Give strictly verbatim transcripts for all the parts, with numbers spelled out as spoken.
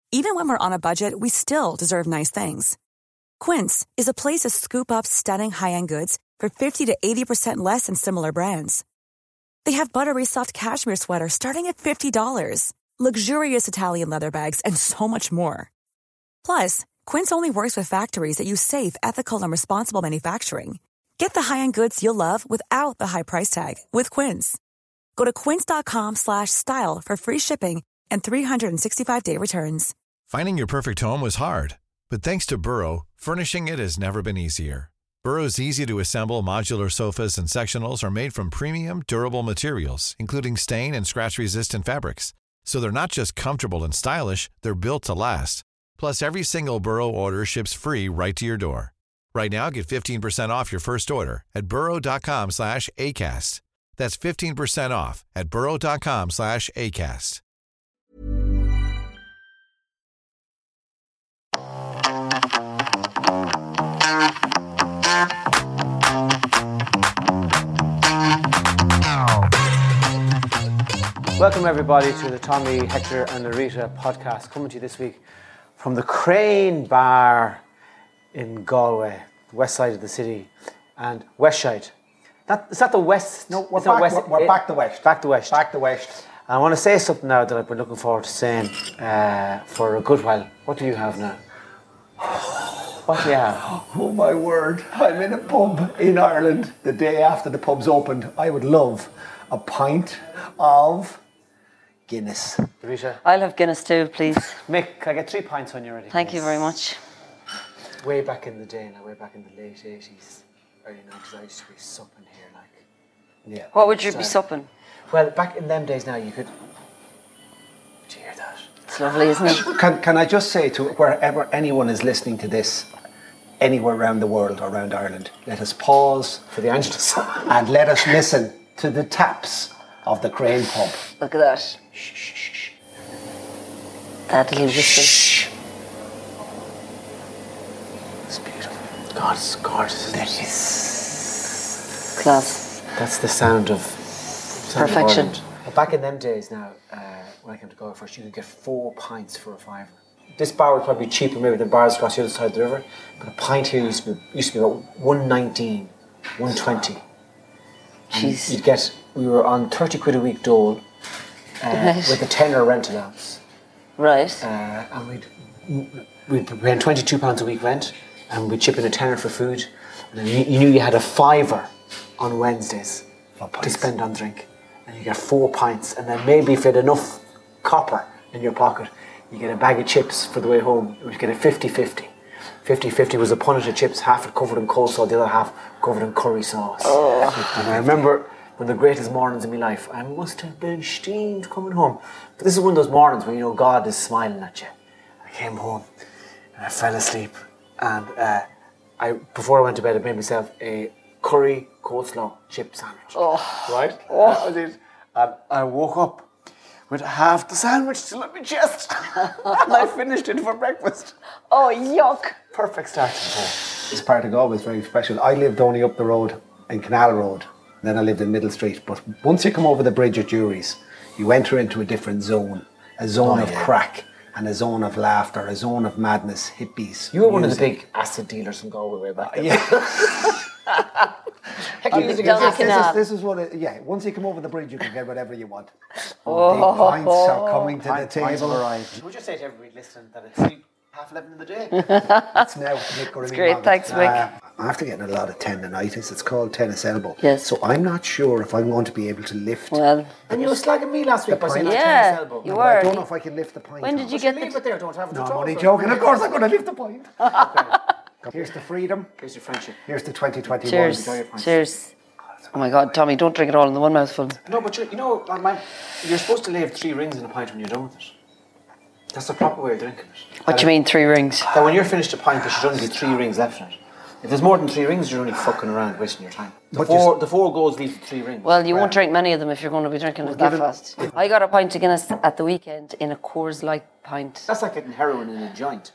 Even when we're on a budget, we still deserve nice things. Quince is a place to scoop up stunning high-end goods for fifty to eighty percent less than similar brands. They have buttery soft cashmere sweaters starting at fifty dollars, luxurious Italian leather bags, and so much more. Plus, Quince only works with factories that use safe, ethical, and responsible manufacturing. Get the high-end goods you'll love without the high price tag with Quince. Go to quince.com slash style for free shipping and three sixty-five day returns. Finding your perfect home was hard, but thanks to Burrow, furnishing it has never been easier. Burrow's easy-to-assemble modular sofas and sectionals are made from premium, durable materials, including stain and scratch-resistant fabrics. So they're not just comfortable and stylish, they're built to last. Plus, every single Burrow order ships free right to your door. Right now, get fifteen percent off your first order at burrow.com slash ACAST. That's fifteen percent off at burrow.com slash ACAST. Welcome everybody to the Tommy, Hector and Larita podcast, coming to you this week from the Crane Bar in Galway, the west side of the city, and west side. That, is that the west? No, we're, back, back, west, we're, we're back the west. Back the west. Back the west. And I want to say something now that I've been looking forward to saying uh, for a good while. What do you have now? What do you have? Oh my word, I'm in a pub in Ireland the day after the pub's opened. I would love a pint of Guinness. Rita? I'll have Guinness too, please. Mick, can I get three pints when you're ready? Thank please? you very much. Way back in the day now, way back in the late eighties, early nineties, I used to be supping here, like. Yeah. What would you be supping? Well, back in them days now, you could. Do you hear that? It's lovely, isn't it? Can, can I just say to wherever anyone is listening to this, anywhere around the world or around Ireland, let us pause For the Angelus. and let us listen to the taps of the Crane pub. Look at that. Shh, shh, shh. That little whistle. Shh. It's beautiful. God, it's gorgeous. That is Class. That's the sound of sound of Perfection. Ireland. But back in them days now, uh, when I came to Galway first, you could get four pints for a fiver. This bar would probably be cheaper maybe than bars across the other side of the river, but a pint here used to be, used to be about one nineteen, one twenty. Jeez. You'd get, we were on thirty quid a week dole uh, Right. with a tenner rent allowance. Right. Uh, and we'd, we'd be paying twenty-two pounds a week rent, and we'd chip in a tenner for food. And then you, you knew you had a fiver on Wednesdays to spend on drink. And you get four pints, and then maybe if you had enough copper in your pocket, you get a bag of chips for the way home. You would get a fifty-fifty. fifty-fifty was a punnet of chips, half it covered in coleslaw, the other half covered in curry sauce. Oh. And I remember one of the greatest mornings in my life. I must have been steamed coming home. But this is one of those mornings when you know God is smiling at you. I came home and I fell asleep. And uh, I, before I went to bed, I made myself a curry coleslaw chip sandwich. Oh. Right? Oh. That was it. And I woke up with half the sandwich still in my chest. And I finished it for breakfast. Oh, yuck. Perfect start to the day. This part of Galway is very special. I lived only up the road in Canal Road. Then I lived in Middle Street. But once you come over the bridge at Jury's, you enter into a different zone. A zone Oh, of yeah. crack and a zone of laughter, a zone of madness, hippies. You were one of the music. big acid dealers from Galway way back then. Yeah. You this, can go this, back in is, a- this is what it, yeah, once you come over the bridge you can get whatever you want. Oh, the pints are coming to the Pint- pints table. have arrived. Would you say to everybody listening that it's sleep half eleven in the day? It's now Mick Gurley great, Morgan. thanks, Mick. Uh, after getting a lot of tendonitis, it's called tennis elbow. Yes. So I'm not sure if I'm going to be able to lift. Well, And you were slagging me last week by saying I Yeah, had tennis elbow. you But I were. don't know if I can lift the pint. When did on. you But get leave the... it there, don't have it No, at I'm all. only joking. Of course I'm going to lift the pint. Here's the freedom. Here's your friendship. Here's the twenty twenty-one. Cheers. Enjoy your pints. Cheers. Oh my God, Tommy, don't drink it all in the one mouthful. No, but you, you know, man, man, you're supposed to leave three rings in a pint when you're done with it. That's the proper way of drinking it. What do you mean, three rings? That when you're finished a pint, there should only be three rings left in it. If there's more than three rings, you're only fucking around wasting your time. The, But four, you- the four goals leave the three rings. Well, you won't drink many of them if you're going to be drinking it that given- fast. I got a pint of Guinness at the weekend in a Coors Light pint. That's like getting heroin in a joint.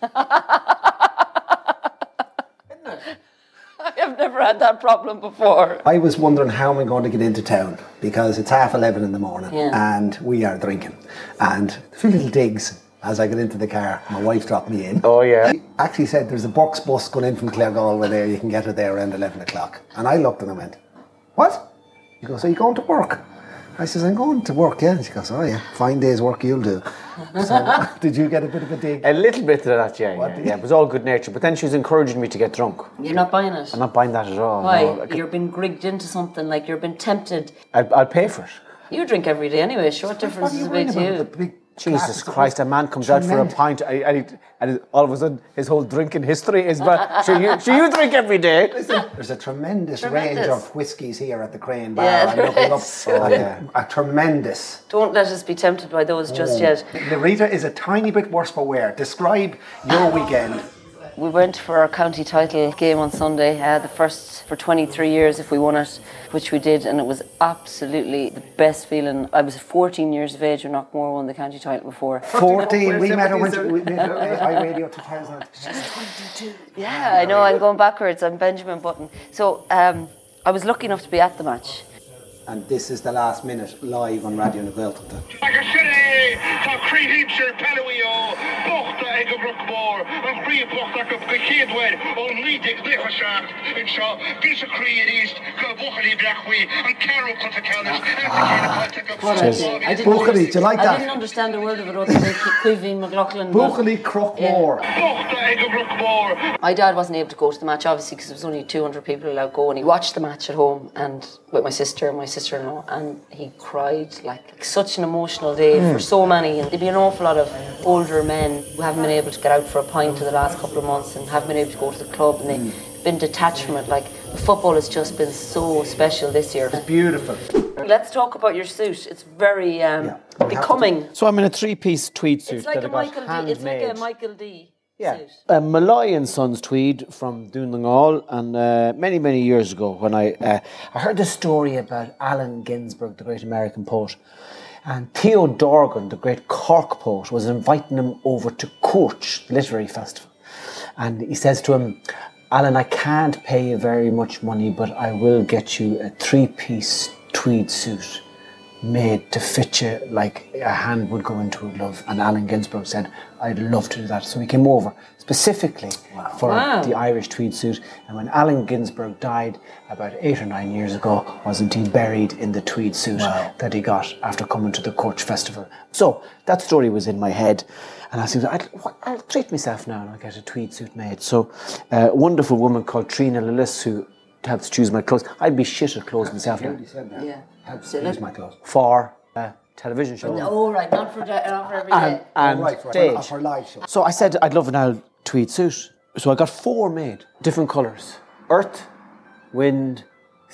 Isn't it? I have never had that problem before. I was wondering how am I going to get into town because it's half eleven in the morning Yeah. and we are drinking. And a few little digs as I get into the car. My wife dropped me in. Oh, yeah. She actually said there's a Bucks bus going in from Claregalway there. You can get her there around eleven o'clock. And I looked and I went, what? She goes, are you going to work? I says, I'm going to work, yeah. And she goes, oh, yeah, fine day's work you'll do. So, did you get a bit of a dig? A little bit of that, yeah. Yeah, yeah. It was all good nature. But then she was encouraging me to get drunk. You're not buying it? I'm not buying that at all. Why? No. You're being grigged into something, like you're being tempted. I'll, I'll pay for it. You drink every day anyway, so what difference does it make to you? The big Jesus Christ, a man comes out for a pint and, he, and he, all of a sudden his whole drinking history is about, so you, so you drink every day. Listen, there's a tremendous, Tremendous. range of whiskies here at the Crane Bar. Yeah, I'm there looking up is. at a, a tremendous. Don't let us be tempted by those just yet. The Rita is a tiny bit worse for wear. Describe your weekend. We went for our county title game on Sunday, uh, the first for twenty-three years if we won it, which we did, and it was absolutely the best feeling. I was fourteen years of age when Knockmore won the county title before. fourteen, we met her when we met her at iRadio two thousand. Yeah, I know, I'm going backwards, I'm Benjamin Button. So um, I was lucky enough to be at the match. And this is the last minute live on Radio Navelta. What I did. I didn't, Buckley, do you like I that? didn't understand a word of it other than Cuivine McLaughlin. Buckley Crookmore. My dad wasn't able to go to the match, obviously, because there was only two hundred people allowed to go, and he watched the match at home and with my sister and my sister-in-law, and he cried like, like such an emotional day mm. for so many. And there'd be an awful lot of older men who haven't been able to get out for a pint in the last couple of months and haven't been able to go to the club, and they've mm. been detached from it. Like, the football has just been so special this year. It's beautiful. Let's talk about your suit. It's very um, yeah. becoming. So I'm in a three-piece tweed suit. It's like that a I got Michael D. It's like handmade. a Michael D. Yeah, suit. a Malloy and Sons tweed from Doonlingall, and uh, many, many years ago when I uh, I heard the story about Allen Ginsberg, the great American poet, and Theo Dorgan, the great Cork poet, was inviting him over to Courch Literary Festival, and he says to him, Alan, I can't pay you very much money, but I will get you a three-piece tweed suit made to fit you like a hand would go into a glove. And Allen Ginsberg said, I'd love to do that. So he came over specifically wow. for wow. the Irish tweed suit. And when Allen Ginsberg died about eight or nine years ago, wasn't he buried in the tweed suit wow. that he got after coming to the Courch Festival. So that story was in my head. And I said, I'll, I'll treat myself now and I'll get a tweed suit made. So uh, a wonderful woman called Trina Lillis, who helps choose my clothes. I'd be shit at clothes myself now. Yeah. Helps choose my clothes. For a television show. Oh, right, not for, not for every day. And, and oh, right, right. stage. For live show. So I said I'd love an old tweed suit. So I got four made, different colours. Earth, wind,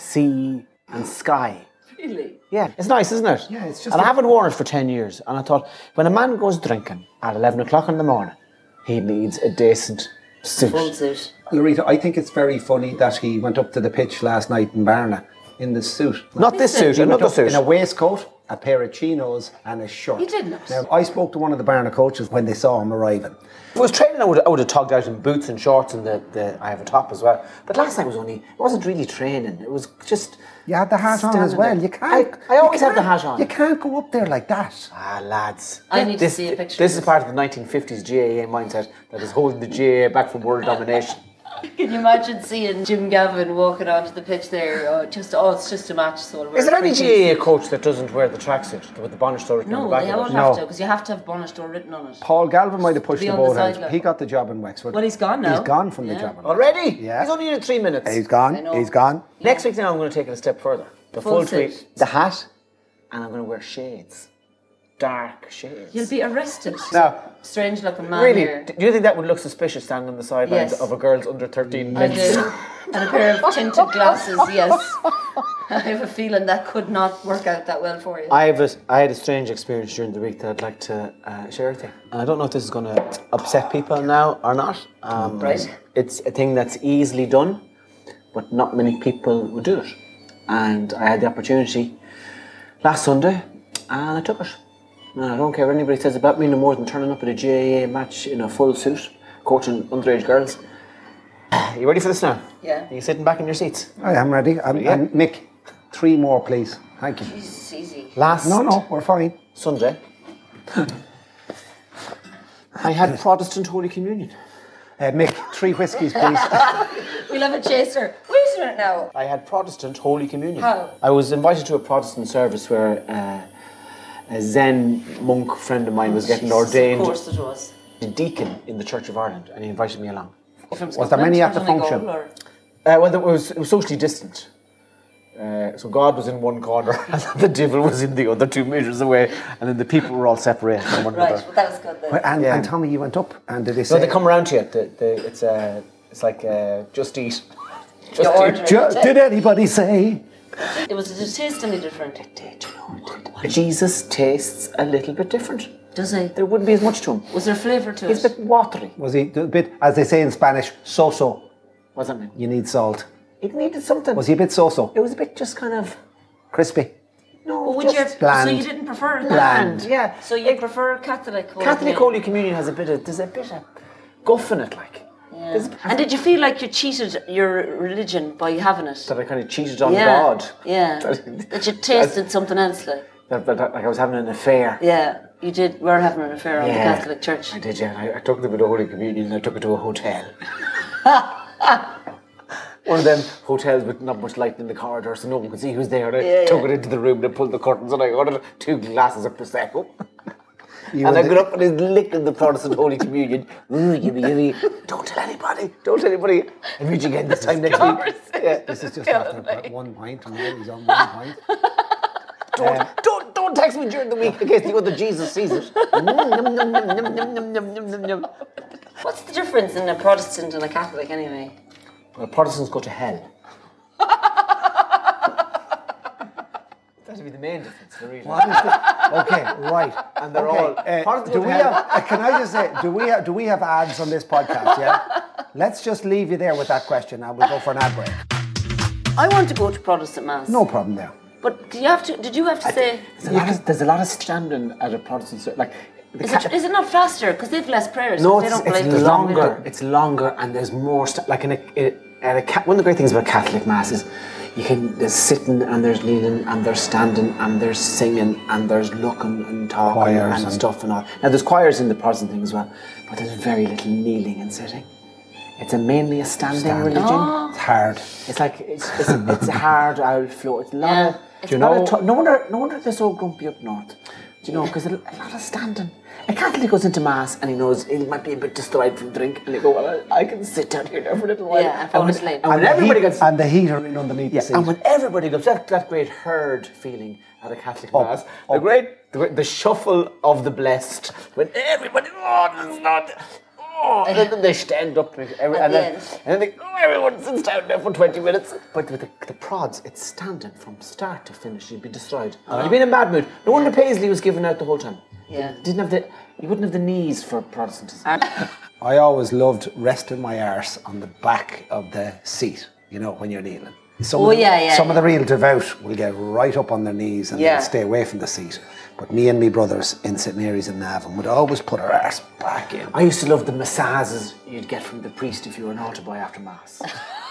sea and sky. Really? Yeah, it's nice, isn't it? Yeah, it's just... And like... I haven't worn it for ten years. And I thought, when a man goes drinking at eleven o'clock in the morning, he needs a decent suit. Full suit. Loretta, I think it's very funny that he went up to the pitch last night in Barna in the suit. Not this suit, He went another up suit. in a waistcoat, a pair of chinos and a shirt. You did not? Now, I spoke to one of the Barna coaches when they saw him arriving. If it was training, I would, I would have togged out in boots and shorts, and the, the I have a top as well. But last night was only, it wasn't really training. It was just... You had the hat on as well. You can't... I, I always you have the can't- hat on. You can't go up there like that. Ah, lads. I need to this, see a picture This of is this. part of the nineteen fifties G A A mindset that is holding the G A A back from world domination. Can you imagine seeing Jim Gavin walking onto the pitch there? Oh, just oh, it's just a match. So Is there any G A A coach that doesn't wear the tracksuit with the bonnet store written on No, the back they of all it? have No. to, because you have to have bonnet store written on it. Paul Galvin might have pushed be the on the boat out. sideline. He got the job in Wexford. Well, he's gone now. He's gone from the Yeah. job in Already? Yeah. He's only in three minutes. He's gone. I know. He's gone. Next week now I'm going to take it a step further. The Full full, tweed, suit. the hat, and I'm going to wear shades. Dark shades. You'll be arrested. Now, Strange looking man really, here. do you think that would look suspicious standing on the sidelines Yes. of a girl's under thirteen I legs? do. And a pair of tinted glasses, yes. I have a feeling that could not work out that well for you. I have a, I had a strange experience during the week that I'd like to uh, share with you. And I don't know if this is going to upset people now or not. Um, Right. It's a thing that's easily done, but not many people would do it. And I had the opportunity last Sunday, and I took it. And I don't care what anybody says about me no more than turning up at a G A A match in a full suit, coaching underage girls. You ready for this now? Yeah. Are you sitting back in your seats? I am ready. I'm, Yeah. and Mick, three more, please. Thank you. Jesus, easy. Last No, no, we're fine. Sunday, I had Protestant Holy Communion. Uh, Mick, three whiskies, please. We'll have a chaser. Wait a minute now. I had Protestant Holy Communion. How? I was invited to a Protestant service where uh, a Zen monk friend of mine was getting Jesus, ordained Of course it was. a deacon in the Church of Ireland, and he invited me along. Was there many at the function? Uh, well, it was, it was socially distant. Uh, so God was in one corner and the devil was in the other two metres away, and then the people were all separated from one Right, another. well, that was good then. Well, and, Yeah. and Tommy, you went up, and did they So say... they come around to you. The, the, it's, uh, it's like uh, just eat. Just You eat. order Ju- it. did anybody say... It was it taste any different? Did you know it? Jesus tastes a little bit different. Does he? There wouldn't be as much to him. Was there flavour to He's it? a bit watery. Was he a bit, as they say in Spanish, so-so? What's that mean? You need salt. It needed something. Was he a bit so-so? It was a bit just kind of Crispy? no. But would just you, bland. So you didn't prefer it? bland. Yeah. So you prefer Catholic Holy Catholic Communion? Holy Communion has a bit of there's a bit of guff in it, like. Yeah. There's- And did you feel like you cheated your religion by having it? That I kind of cheated on yeah. God. Yeah. That you tasted something else, like. That, that, that, like I was having an affair. Yeah. You did. Were having an affair on the Yeah. Catholic Church. I did, yeah. I, I took them to Holy Communion and I took it to a hotel. One of them hotels with not much light in the corridor, so no one could see who's there. And I Yeah, took yeah. it into the room, and I pulled the curtains, and I ordered two glasses of Prosecco. You and I were got up and he's licking the Protestant Holy Communion. Ooh, yummy, yummy. Don't tell anybody. Don't tell anybody. I'll meet you again this time next week. Yeah. This is just after about one pint, and now he's on one pint. Don't, don't, don't text me during the week in case the other Jesus sees it. Mm, num, num, num, num, num, num, num, num, num, num. What's the difference in a Protestant and a Catholic, anyway? Well, Protestants go to hell. That'd be the main difference. The real What is the... Okay, right. And they're okay. all- uh, Protestants do go we to hell. have... uh, can I just say, do we have, do we have ads on this podcast, yeah? Let's just leave you there with that question and we'll go for an ad break. I want to go to Protestant Mass. No problem there. But do you have to? Did you have to say? There's a, lot of, there's a lot of standing at a Protestant service. Like, the Is Ca- it, is it not faster? Because they've less prayers. no, they it's, don't it's believe longer. It's longer, and there's more. St- like in a, in, at a Ca- one of the great things about Catholic Mass is you can there's sitting and there's kneeling and there's standing and there's singing and there's looking and talking Choirs and, and- stuff and all. Now there's choirs in the Protestant thing as well, but there's very little kneeling and sitting. It's a mainly a standing Standing. religion. It's hard. It's like it's it's, it's a hard old floor. It's a lot Yeah. of. It's Do you a lot know? of no wonder, no wonder they're so grumpy up north. Do you know? Because a, a lot of standing. A Catholic goes into mass and he knows he might be a bit distracted from drink, and they go, "Well, I, I can sit down here now for a little while." Yeah, and fall when, asleep. and when the everybody heat- gets and the heater in underneath yeah, the seat. and when everybody goes, that, that great herd feeling at a Catholic Up, mass, the up. great, the, great- the shuffle of the blessed, when everybody, oh, this is not, oh, and then they stand up, every, At and, the then, end. and then they, oh, everyone sits down there for twenty minutes. But with the, the prods, it's standing from start to finish. You'd be destroyed. You'd be in a bad mood. No wonder Paisley was given out the whole time. Yeah. Didn't have the, you wouldn't have the knees for Protestantism. I always loved resting my arse on the back of the seat, you know, when you're kneeling. Some Oh, of the, yeah, yeah, Some of yeah. the real devout will get right up on their knees and Yeah. they'll stay away from the seat. But me and me brothers in Saint Mary's in Navan would always put our arse back in. I used to love the massages you'd get from the priest if you were an altar boy after mass.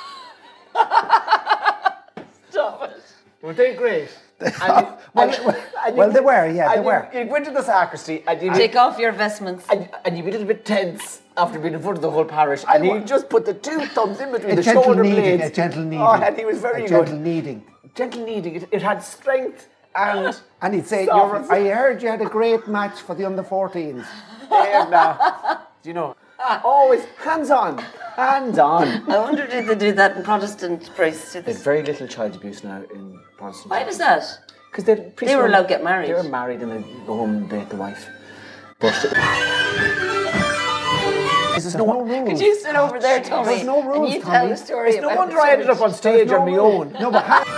Stop it. Were they great? And you- Well, and you- and you- well, they were, yeah, and they you- were. You'd go into the sacristy and you'd, Take off your vestments. and, and you'd be a little bit tense after being in front of the whole parish, and wa- he'd just put the two thumbs in between A the gentle shoulder kneading, blades. a gentle kneading. Oh, and he was very a good. gentle kneading. Gentle kneading. It, it had strength and. And he'd say, softness. You're, I heard you had a great match for the under fourteens. There now. Do you know? Always hands on, hands on. I wonder did they do that in Protestant priests? Did they- There's very little child abuse now in Protestant. Why was that? Because they, priests They were allowed to get married. They were married and they go home and date the wife. But there's no, no rules. Could you sit over there, Tommy? There's no rules, and you Tommy. tell the story It's no about wonder the I ended up on stage on my own. No, but how...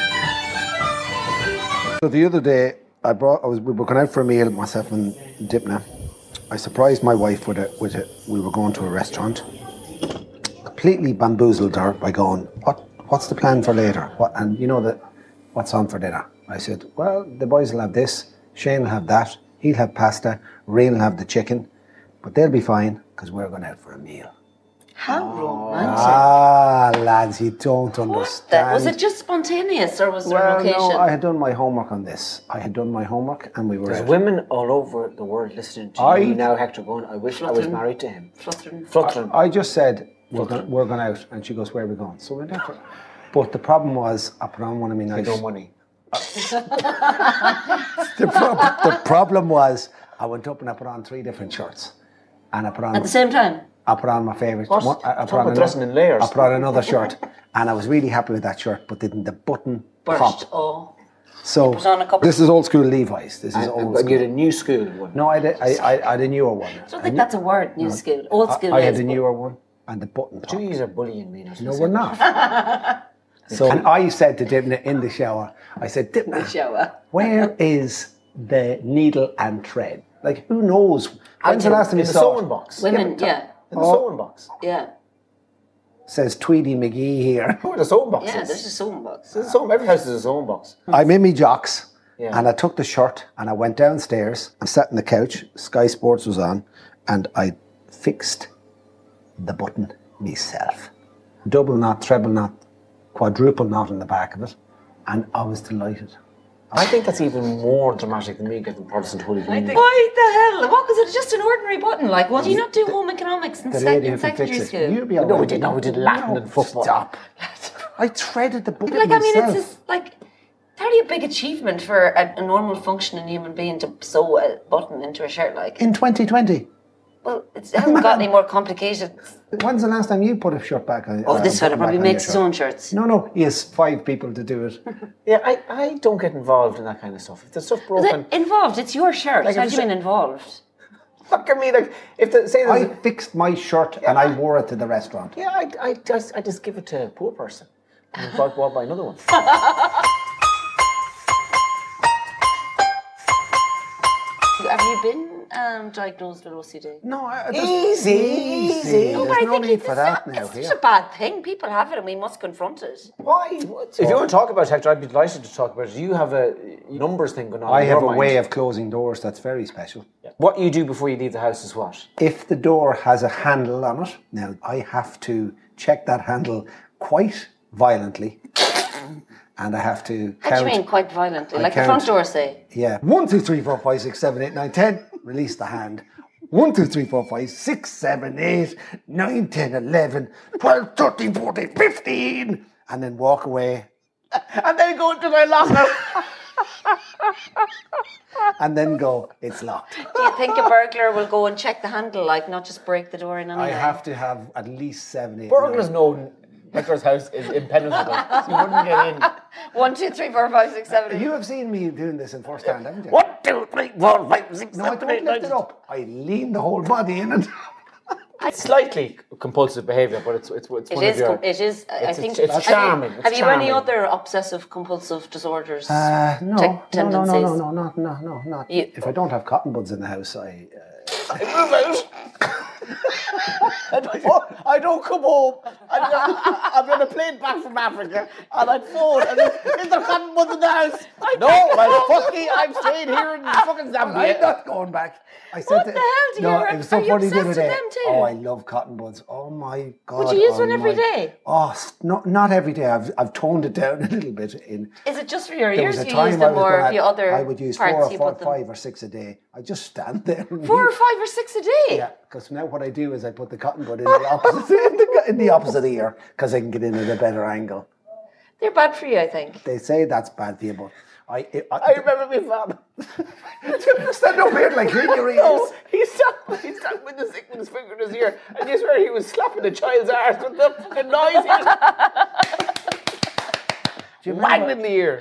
So the other day, I brought. I was. We were going out for a meal, myself and Dipna. I surprised my wife with it. With it, we were going to a restaurant. Completely bamboozled her by going, "What? What's the plan for later? What? And you know that, what's on for dinner?" I said, "Well, the boys will have this. Shane will have that. He'll have pasta. Ray will have the chicken, but they'll be fine because we're going out for a meal." How romantic. Ah, lads, you don't What understand. the- was it just spontaneous or was there Well, a location? no, I had done my homework on this. I had done my homework and we were There's out. women all over the world listening to I- you now, Hector, going, I wish I was Fluttering. married to him. Fluttering. Fluttering. I just said, we're going, we're going out. And she goes, where are we going? So we went out. But the problem was, I put on one of my nice... no money. the, prob- the problem was, I went up and I put on three different shirts. And I put on... At the same time? I put on my favourite. What? one- I, I, put Talk on about dressing in layers. I put on another shirt. And I was really happy with that shirt, but didn't the button Burst. pop. Oh. So, put on a couple- this is old school Levi's. This is And, old and you school. had a new school one. No, I, did, I, I, I had a newer one. I don't think that's a word, new school. Old school I, I had is, a but- newer one. And the button Two popped. of you are bullying me. Not No, we're not. So, and I said to Dibna in the shower, I said, Dibna, shower. where is the needle and thread? Like, who knows? When's the last time in you the saw sewing it? box. Women, yeah. In the Oh. sewing box. Yeah. Says Tweedy McGee here. Oh, the sewing box. Yeah, is. there's a sewing box. There's a sewing, every house has a sewing box. I'm in me jocks, Yeah. and I took the shirt and I went downstairs and sat on the couch. Sky Sports was on, and I fixed the button myself. Double knot, treble knot, quadruple knot in the back of it, and I was delighted. I think that's even more dramatic than me getting Protestant Holy Communion. Why the hell? What was it? Just an ordinary button? Like, what do you not do home economics in, The sec- lady in who could secondary fix it. school? You'll be all No, we right. did not. We did Latin and football. Stop. I threaded the button Like, I mean, myself. it's just like, it's hardly a big achievement for a, a normal functioning human being to sew a button into a shirt. Like, In twenty twenty. well, it's, it hasn't got any more complicated. When's the last time you put a shirt back on? Oh, uh, this fella button probably back on your makes his shirt? own shirts. No, no, he has five people to do it. Yeah, I, I don't get involved in that kind of stuff. If the stuff Is broken, it involved? It's your shirt. Like, How if do you it's- mean involved? fuck I mean, like if the say I there's a, fixed my shirt and I wore it to the restaurant. yeah, I, I just I just give it to a poor person and go out and buy another one. Have you been um, diagnosed with O C D? No, I, Easy, easy. No, There's but I no think need it's, for it's that not, now it's here. such a bad thing. People have it and we must confront it. Why? If you want to talk about it, Hector, I'd be delighted to talk about it. You have a numbers thing going on. I in have your a mind. way of closing doors that's very special. What you do before you leave the house is what? If the door has a handle on it, now I have to check that handle quite violently. And I have to What count. do you mean, quite violently? I Like the count. front door say? Yeah. One, two, three, four, five, six, seven, eight, nine, ten. Release the hand. One, two, three, four, five, six, seven, eight, nine, ten, eleven, twelve, thirteen, fourteen, fifteen. And then walk away. And then go into my locker. And then go, it's locked. Do you think a burglar will go and check the handle, like not just break the door in anyway? I have to have at least seven, eight. Burglars nine. know Hector's house is impenetrable, so you wouldn't get in. One, two, three, four, five, six, seven, eight. You have seen me doing this in first hand, haven't you? One, two, three, four, five, six, No, I seven, don't eight, nine, lift it up. I lean the whole body in it. It's slightly compulsive behaviour, but it's it's it's It one is. of your. Com- it is. I it's- think. it's have charming, You, it's have you any charming. other obsessive compulsive disorders? Uh, no, te- no, no, tendencies? no, no, no, not, no, no, not. You- If I don't have cotton buds in the house, I. Uh, I move out. I don't, I don't come home. I'm on, I'm on a plane back from Africa, and I'd phone, and there's, is there cotton buds in the house? No, well, fuck me, I'm staying here in fucking I'm Zambia. not going back. I said What to- the hell do you no, ever- it was so are you funny the other obsessed with day. them too? Oh, I love cotton buds. Oh my god. Would you use one oh every my- day? Oh, s- not not every day. I've I've toned it down a little bit. In Is it just for your there ears? was a You time use I them, was or gonna- have you other I would use parts four or you four, put them? five or six a day. I just stand there. And Four or five or six a day. Yeah, because now what I do is I put the cotton bud in the opposite in the, in the opposite ear because I can get in at a better angle. They're bad for you, I think. They say that's bad for you, but I I, I remember my father. stand up here like in your ears. No, he stopped. He stopped with his, with his finger in his ear, and you swear he was slapping the child's arse with the fucking noise. He was banging in the ear.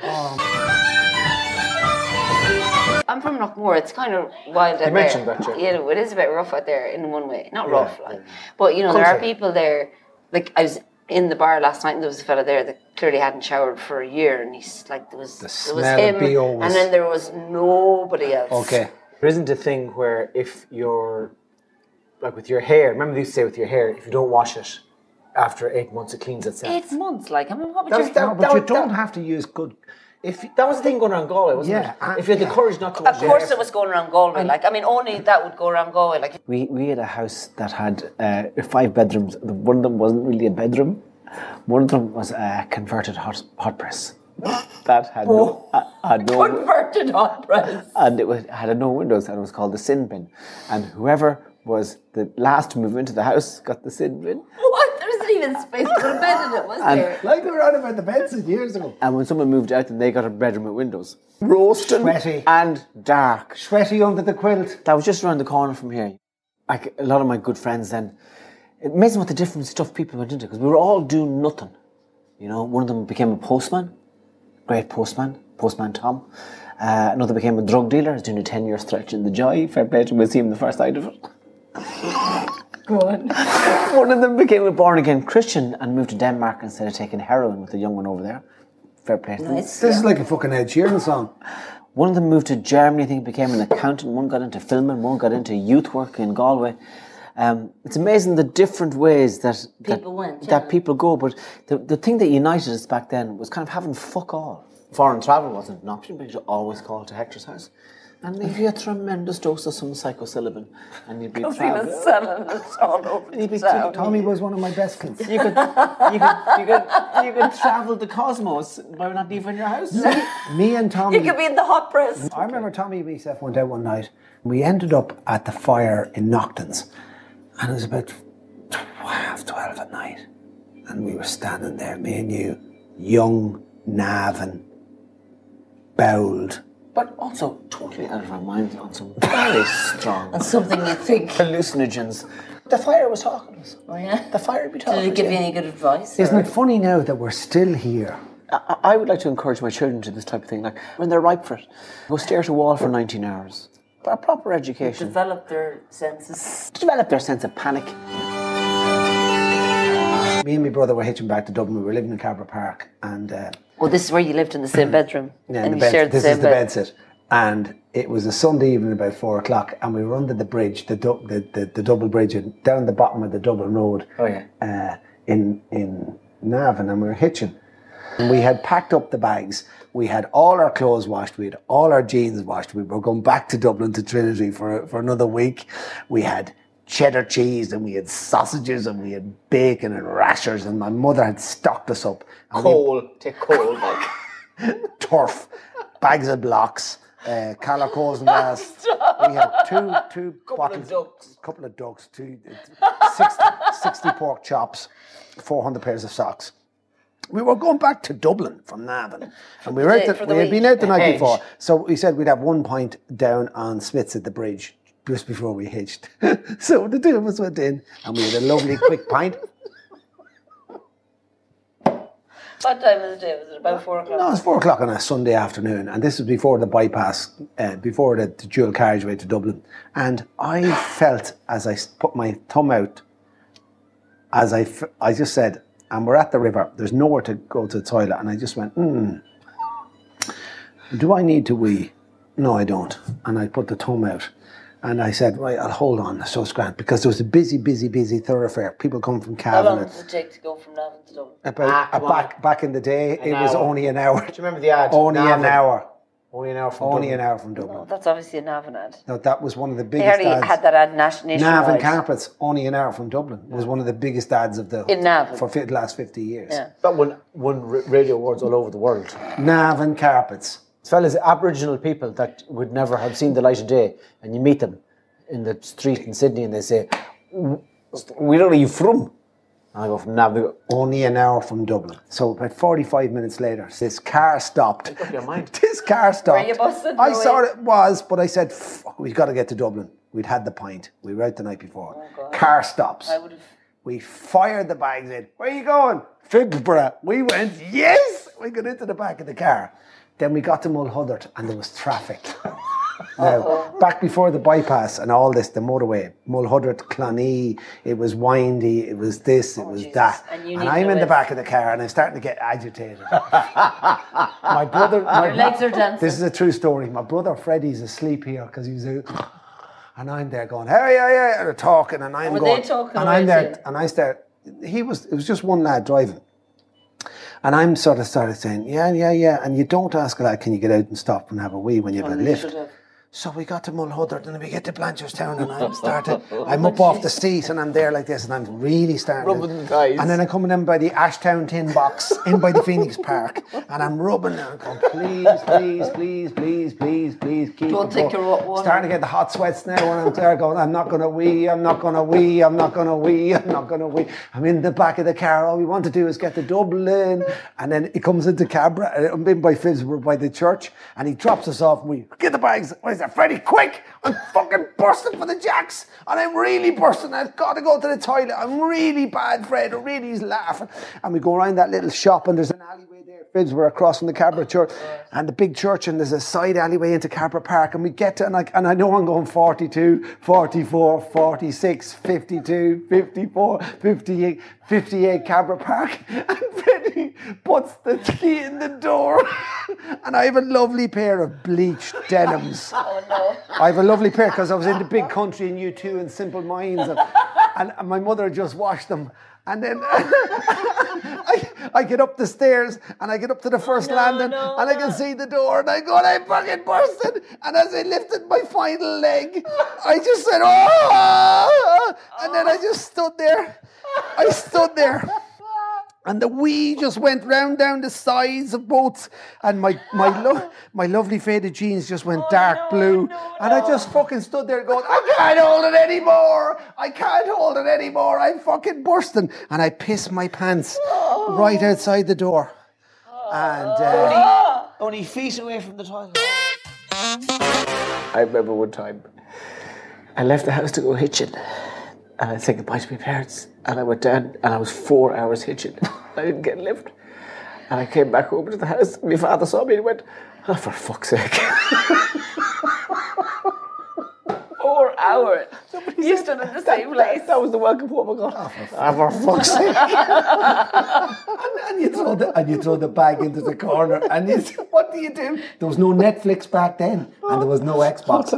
I'm from Knockmore. It's kind of wild out there. mentioned that, yeah. You know, it is a bit rough out there in one way. Not rough, like, but you know, there are Country. people there. Like I was in the bar last night, and there was a fella there that clearly hadn't showered for a year, and he's like, there was there was smell of him, B O was- and then there was nobody else. Okay. There isn't a thing where if you're, like with your hair, remember they used to say with your hair, if you don't wash it, after eight months it cleans itself. Eight months, like I mean, what would That's- you? that- No, but you that- don't that- have to use good. If that was the thing going around Galway, wasn't Yeah, it? uh, If you had yeah. the courage not to. Of course, it was going around Galway. Like, I mean, only that would go around Galway. Like, We we had a house that had uh, five bedrooms. One of them wasn't really a bedroom. One of them was a converted hot hot press. That had no, uh, had no converted hot press. and it was, had no windows, and it was called the sin bin. And whoever was the last to move into the house got the sin bin. What? There isn't even space to put a bed in it, was And- there? Like we were on about the beds years ago. And when someone moved out, then they got a bedroom with windows, roasting Sweaty. and dark. Sweaty under the quilt. That was just around the corner from here. Like a lot of my good friends then, it amazing what the different stuff people went into, because we were all doing nothing. You know, one of them became a postman, great postman, Postman Tom. Uh, another became a drug dealer, he's doing a ten-year stretch in the Joy. Fair play to him, we'll see him the first night of it. Go on. One of them became a born-again Christian and moved to Denmark instead of taking heroin with the young one over there. Fair play to them. Nice. This is like a fucking Ed Sheeran song. One of them moved to Germany, I think became an accountant. One got into filming, one got into youth work in Galway. Um, it's amazing the different ways that that, People went, that yeah. people go. But the, the thing that united us back then was kind of having fuck all. Foreign travel wasn't an option, but you'd always call to Hector's house. And they'd be a tremendous dose of some psychosilibin. And you'd be He was traveling. selling it all over You'd be the town. Tommy was one of my best kids. You could, you could, you could, you could travel the cosmos by not leaving your house. Me and Tommy. You could be in the hot press. I remember Tommy and myself went out one night. We ended up at the fire in Noctons. And it was about twelve, twelve at night. And we were standing there, me and you, young, Navan, bowled. But also totally out of our minds on some very strong And something you think. hallucinogens. The fire was talking to us. Oh, yeah? The fire would be talking Did it give to you you. any good advice? Isn't or- it funny now that we're still here? I, I would like to encourage my children to this type of thing. Like when they're ripe for it, go stare at a wall for nineteen hours. A proper education. Develop their senses. To develop their sense of panic. Me and my brother were hitching back to Dublin. We were living in Cabra Park. And uh, Oh, this is where you lived in the same bedroom. yeah, and the you bed, shared the this same is the bed. bed sit. And it was a Sunday evening about four o'clock. And we were under the bridge, the, du- the, the, the double bridge, and down the bottom of the Dublin Road. Oh, yeah. Uh, in, in Navan. And we were hitching. And we had packed up the bags. We had all our clothes washed. We had all our jeans washed. We were going back to Dublin to Trinity for for another week. We had cheddar cheese and we had sausages and we had bacon and rashers. And my mother had stocked us up. And we- Coal. Take coal back. turf, bags of blocks, uh, Calicoes and gas. We had two two Couple bottles, of ducks. couple of ducks, two uh, sixty, sixty pork chops, four hundred pairs of socks. We were going back to Dublin from Navan, and we were out the- the, for the we had been week. out the night Hedge. before. So we said we'd have one pint down on Smith's at the bridge just before we hitched. So the two of us went in, and we had a lovely quick pint. What time of the day? Was it about four o'clock? No, it was four o'clock on a Sunday afternoon, and this was before the bypass, uh, before the, the dual carriageway to Dublin. And I felt, as I s- put my thumb out, as I, f- I just said, and we're at the river, there's nowhere to go to the toilet, and I just went, hmm, do I need to wee? No, I don't. And I put the thumb out. And I said, right, I'll hold on, so it's grand. Because there was a busy, busy, busy thoroughfare. People come from How long Cavan. does it take to go from Navan to Dublin? About, Ah, uh, come back, back in the day, it was hour. only an hour. Do you remember the ad? Only an Navan. hour. Only an hour from Only Dublin. an hour from Dublin. Oh, that's obviously a Navan ad. No, that was one of the They biggest already ads. had that ad nation- nationwide. Navan Carpets, only an hour from Dublin. It was one of the biggest ads of the In Navan. for fi- the last fifty years. Yeah. That won, won ra- radio awards all over the world. Navan Carpets. Fellas, Aboriginal people that would never have seen the light of day, and you meet them in the street in Sydney and they say, where are you from? And I go, from Navan. They go, Only an hour from Dublin. So about forty-five minutes later, this car stopped. up your mind. This car stopped. you busted I away? saw it was, but I said, fuck, we've got to get to Dublin. We'd had the pint. We were out the night before. Car stops. I would have. We fired the bags in. Where are you going? Fiddlesborough. We went, yes! We got into the back of the car. Then we got to Mulhuddart and there was traffic. Now, back before the bypass and all this, the motorway, Mulhuddart, Clonee, it was windy, it was this, it was Jesus. that. And you And need I'm to in the live. back of the car and I'm starting to get agitated. My brother... My, Your legs are dancing. This is a true story. My brother Freddie's asleep here because he's out... And I'm there going, hey, yeah, yeah, and they're talking, and I'm Were going... they talking And away I'm there, too? and I start... He was... It was just one lad driving. And I'm sort of started saying, yeah, yeah, yeah. And you don't ask a lad, can you get out and stop and have a wee when you have Oh, a you lift? should have. So we got to Mulhuddard and we get to Blanchardstown and I'm started, I'm up off the seat and I'm there like this and I'm really starting. Rubbing the thighs. And then I'm coming in by the Ashtown Tin Box, in by the Phoenix Park, and I'm rubbing and I'm going, please, please, please, please, please, please, keep Don't it think going. you're what- Starting to get the hot sweats now and I'm there going, I'm not going to wee, I'm not going to wee, I'm not going to wee, I'm not going to wee. I'm in the back of the car, all we want to do is get to Dublin. And then he comes into Cabra, and I'm in by Fitzborough by the church, and he drops us off and we, get the bags. What is that, Freddie, quick! I'm fucking bursting for the jacks, and I'm really bursting. I've got to go to the toilet. I'm really bad, Fred. I'm really he's laughing. And we go around that little shop, and there's an alleyway there, Fitzborough, across from the Cabra Church, and the big church, and there's a side alleyway into Cabra Park, and we get to, and I, and I know I'm going forty-two, forty-four, forty-six, fifty-two, fifty-four, fifty-eight, fifty-eight Cabra Park, and Freddie puts the key in the door, and I have a lovely pair of bleached denims. Oh no. I have a lovely pair because I was in the big country in U two and Simple Minds, and, and, and my mother had just washed them. And then I, I get up the stairs and I get up to the first no, landing no, and I can no. see the door and I go, and I fucking bursted. And as I lifted my final leg, I just said, oh! And then I just stood there. I stood there. And the wee just went round down the sides of both, and my my lo- my lovely faded jeans just went dark no, blue, no, and I just fucking stood there going, I can't hold it anymore, I can't hold it anymore, I'm fucking bursting, and I pissed my pants right outside the door, and uh, Only feet away from the toilet. I remember one time I left the house to go hitching, and I said goodbye to my parents, and I went down and I was four hours hitching. I didn't get a lift. And I came back home to the house, and my father saw me and went, oh, for fuck's sake. Four hours. You stood in the same place. That was the welcome home I got. Oh, for fuck's sake. and, and you throw the and you throw the bag into the corner, and you say, what do you do? There was no Netflix back then, and there was no Xbox.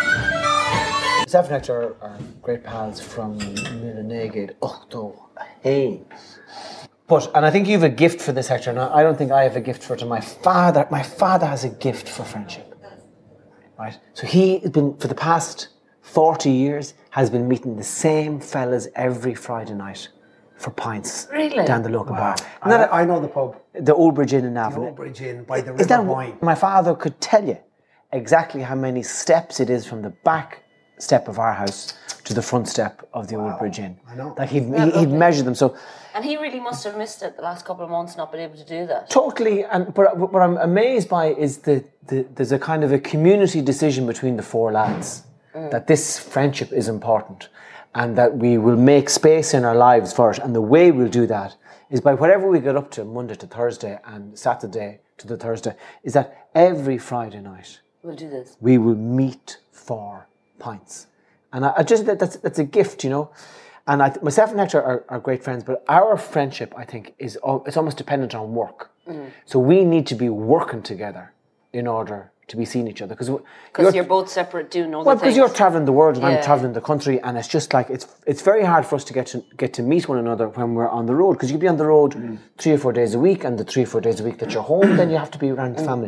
Seth and Hector are, are great pals from Millenegate, Ochto, Haynes. But, and I think you have a gift for this, Hector, and I don't think I have a gift for it. And my father, my father has a gift for friendship, right? So he has been, for the past forty years, has been meeting the same fellas every Friday night for pints. Really? Down the local bar. I, I know the pub, The Old Bridge Inn in Navan. the Old Bridge Inn by the Is River that Wine. my father could tell you exactly how many steps it is from the back step of our house to the front step of the Old Bridge Inn. I know. Like he'd, he, he'd measure them. So And he really must have missed it the last couple of months, not been able to do that. totally. And but what I'm amazed by is the, the there's a kind of a community decision between the four lads that this friendship is important, and that we will make space in our lives for it. And the way we'll do that is by whatever we get up to Monday to Thursday and Saturday to the Thursday. Is that every Friday night We'll do this. we will meet for pints. And I, I just, that, that's that's a gift, you know. And I, myself and Hector are, are great friends, but our friendship, I think, is al- it's almost dependent on work. So we need to be working together in order to be seeing each other. Because Because you're, you're both separate doing other well, things. because you're travelling the world and Yeah. I'm travelling the country, and it's just like, it's it's very hard for us to get to get to meet one another when we're on the road. Because you could be on the road three or four days a week, and the three or four days a week that you're home, then you have to be around the family.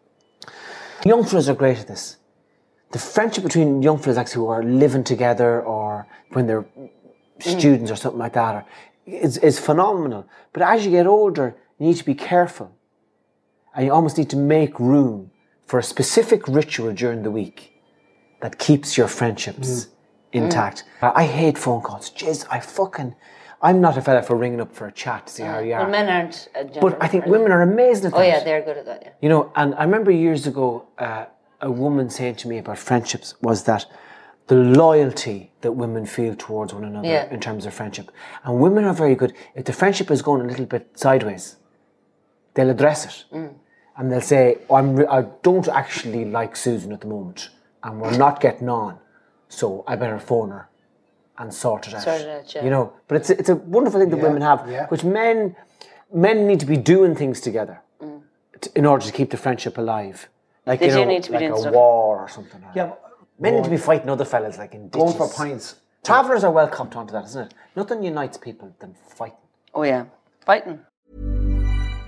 Young fellas are great at this. The friendship between young fellas actually who are living together, or when they're students or something like that, or, is, is phenomenal. But as you get older, you need to be careful. And you almost need to make room for a specific ritual during the week that keeps your friendships intact. I hate phone calls. Jeez, I fucking... I'm not a fella for ringing up for a chat to see how you are. Well, men aren't. Uh, But I think women are amazing at that. Oh yeah, they're good at that. Yeah. You know, and I remember years ago, uh, a woman saying to me about friendships was that the loyalty that women feel towards one another Yeah. in terms of friendship. And women are very good. If the friendship is going a little bit sideways, they'll address it. Mm. And they'll say, oh, I'm re- I don't actually like Susan at the moment, and we're not getting on, so I better phone her and sort it out. Sort it out, yeah. You know, but it's a, it's a wonderful thing that Yeah, women have, yeah. which men men need to be doing things together t- in order to keep the friendship alive. Like, They you do know, need to be like doing a stuff. war or something like Yeah, that. Men need to be fighting other fellas like in ditches. Going for pints. Travellers are well copped onto that, isn't it? Nothing unites people than fighting. Oh yeah, fighting.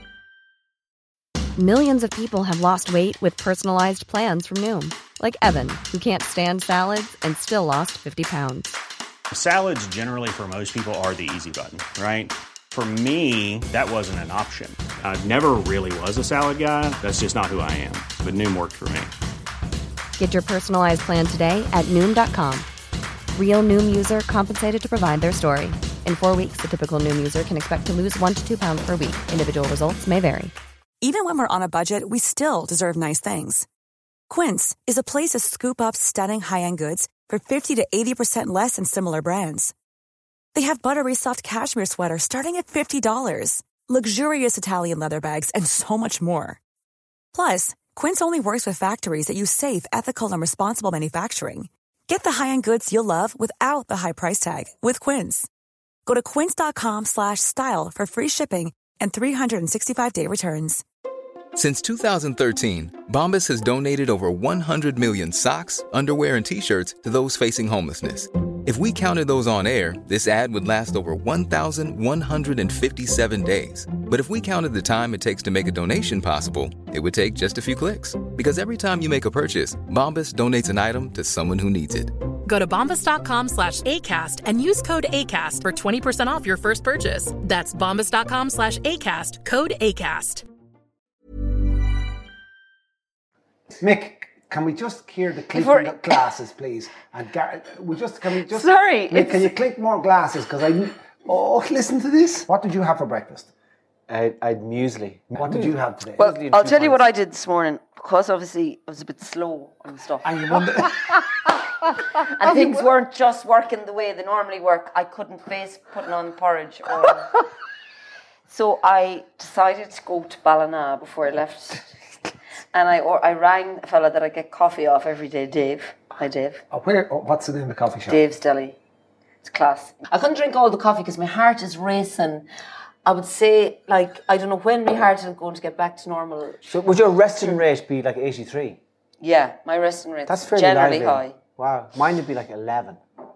Millions of people have lost weight with personalized plans from Noom. Like Evan, who can't stand salads and still lost fifty pounds. Salads generally for most people are the easy button, right? For me, that wasn't an option. I never really was a salad guy. That's just not who I am. But Noom worked for me. Get your personalized plan today at Noom dot com. Real Noom user compensated to provide their story. In four weeks, the typical Noom user can expect to lose one to two pounds per week. Individual results may vary. Even when we're on a budget, we still deserve nice things. Quince is a place to scoop up stunning high-end goods for fifty to eighty percent less than similar brands. They have buttery soft cashmere sweaters starting at fifty dollars, luxurious Italian leather bags, and so much more. Plus, Quince only works with factories that use safe, ethical, and responsible manufacturing. Get the high-end goods you'll love without the high price tag with Quince. Go to quince dot com slash style for free shipping and three sixty-five day returns. Since two thousand thirteen, Bombas has donated over one hundred million socks, underwear, and T-shirts to those facing homelessness. If we counted those on air, this ad would last over one thousand one hundred fifty-seven days. But if we counted the time it takes to make a donation possible, it would take just a few clicks. Because every time you make a purchase, Bombas donates an item to someone who needs it. Go to bombas dot com slash ACAST and use code ACAST for twenty percent off your first purchase. That's bombas dot com slash ACAST, code ACAST. Mick, can we just hear the clinking Before- of glasses, please? And Gar- we just can we just Sorry, Mick, it's- can you clink more glasses? Because I oh, listen to this. What did you have for breakfast? I, I had muesli. What did you have today? Well, Muesli and I'll two tell you what pints. I did this morning, because obviously I was a bit slow on stuff. and you wonder. And things weren't just working the way they normally work. I couldn't face putting on porridge. Or... so I decided to go to Ballina before I left. And I or I rang a fella that I get coffee off every day, Dave. Hi, Dave. Oh, where? Oh, what's the name of the coffee shop? Dave's Deli. It's class. I couldn't drink all the coffee because my heart is racing. I would say, like, I don't know when my heart is going to get back to normal. So would your resting rate be like eighty-three? Yeah, my resting rate That's is fairly generally lively. high. Wow, mine would be like eleven.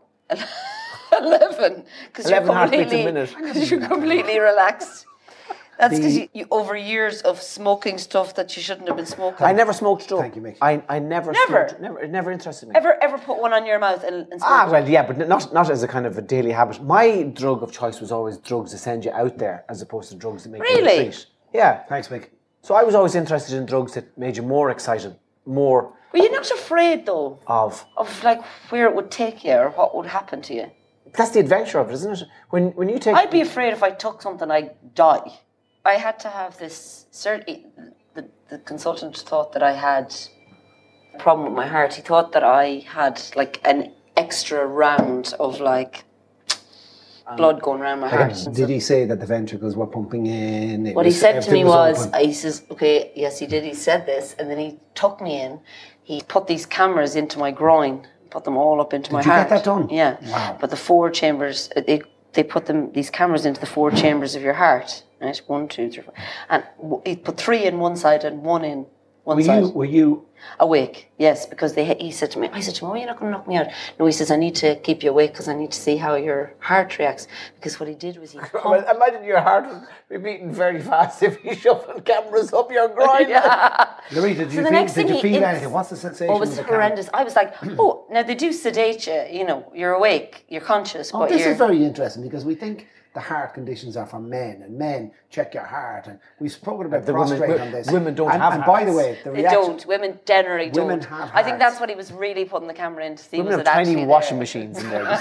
eleven, because you're eleven heartbeats a completely, minute. because you're completely relaxed. That's because you, you, over years of smoking stuff that you shouldn't have been smoking. I never smoked dope. Thank you, Mick. I, I never, Never? smoked. Never. It never interested me. Ever, ever put one on your mouth and, and smoke Ah, it? well, yeah, but not not as a kind of a daily habit. My drug of choice was always drugs that send you out there, as opposed to drugs that make you Really? retreat. Yeah. Thanks, Mick. So I was always interested in drugs that made you more excited, more Were you not afraid, though, of. of like where it would take you or what would happen to you? That's the adventure of it, isn't it? When when you take. I'd be afraid if I took something, I'd die. I had to have this, certainly, the, the consultant thought that I had a problem with my heart. He thought that I had like an extra round of like blood going around my heart. and Did he say that the ventricles were pumping in? It What he was- said to me everything was, open? he says, okay, yes, he did. He said this, and then he took me in. He put these cameras into my groin, put them all up into my you get heart. that done? Yeah. Wow. But the four chambers, uh, they they put them these cameras into the four chambers of your heart. Right, one, two, three, four, and w- he put three in one side and one in one Were side. you? Were you? Awake, yes, because they. He said to me, I said to him, "Oh, you're not going to knock me out." No, he says, "I need to keep you awake because I need to see how your heart reacts." Because what he did was he pumped. Imagine your heart would be beating very fast if you shuffled cameras up your groin. Loretta, did So you the feel, next did thing you he- feel it's- anything? What's the sensation? Oh, it of was the camera? horrendous. I was like, oh, now they do sedate you, you know, you're awake, you're conscious, Oh, but this you're... is very interesting because we think the heart conditions are for men, and men check your heart, and we've spoken about The women- prostrate wo- on this. women don't and, have And by the hearts. way, the They reaction. don't. Women generally don't. Women have I think hearts. that's what he was really putting the camera in to see. Women was have it tiny actually washing there. machines in there.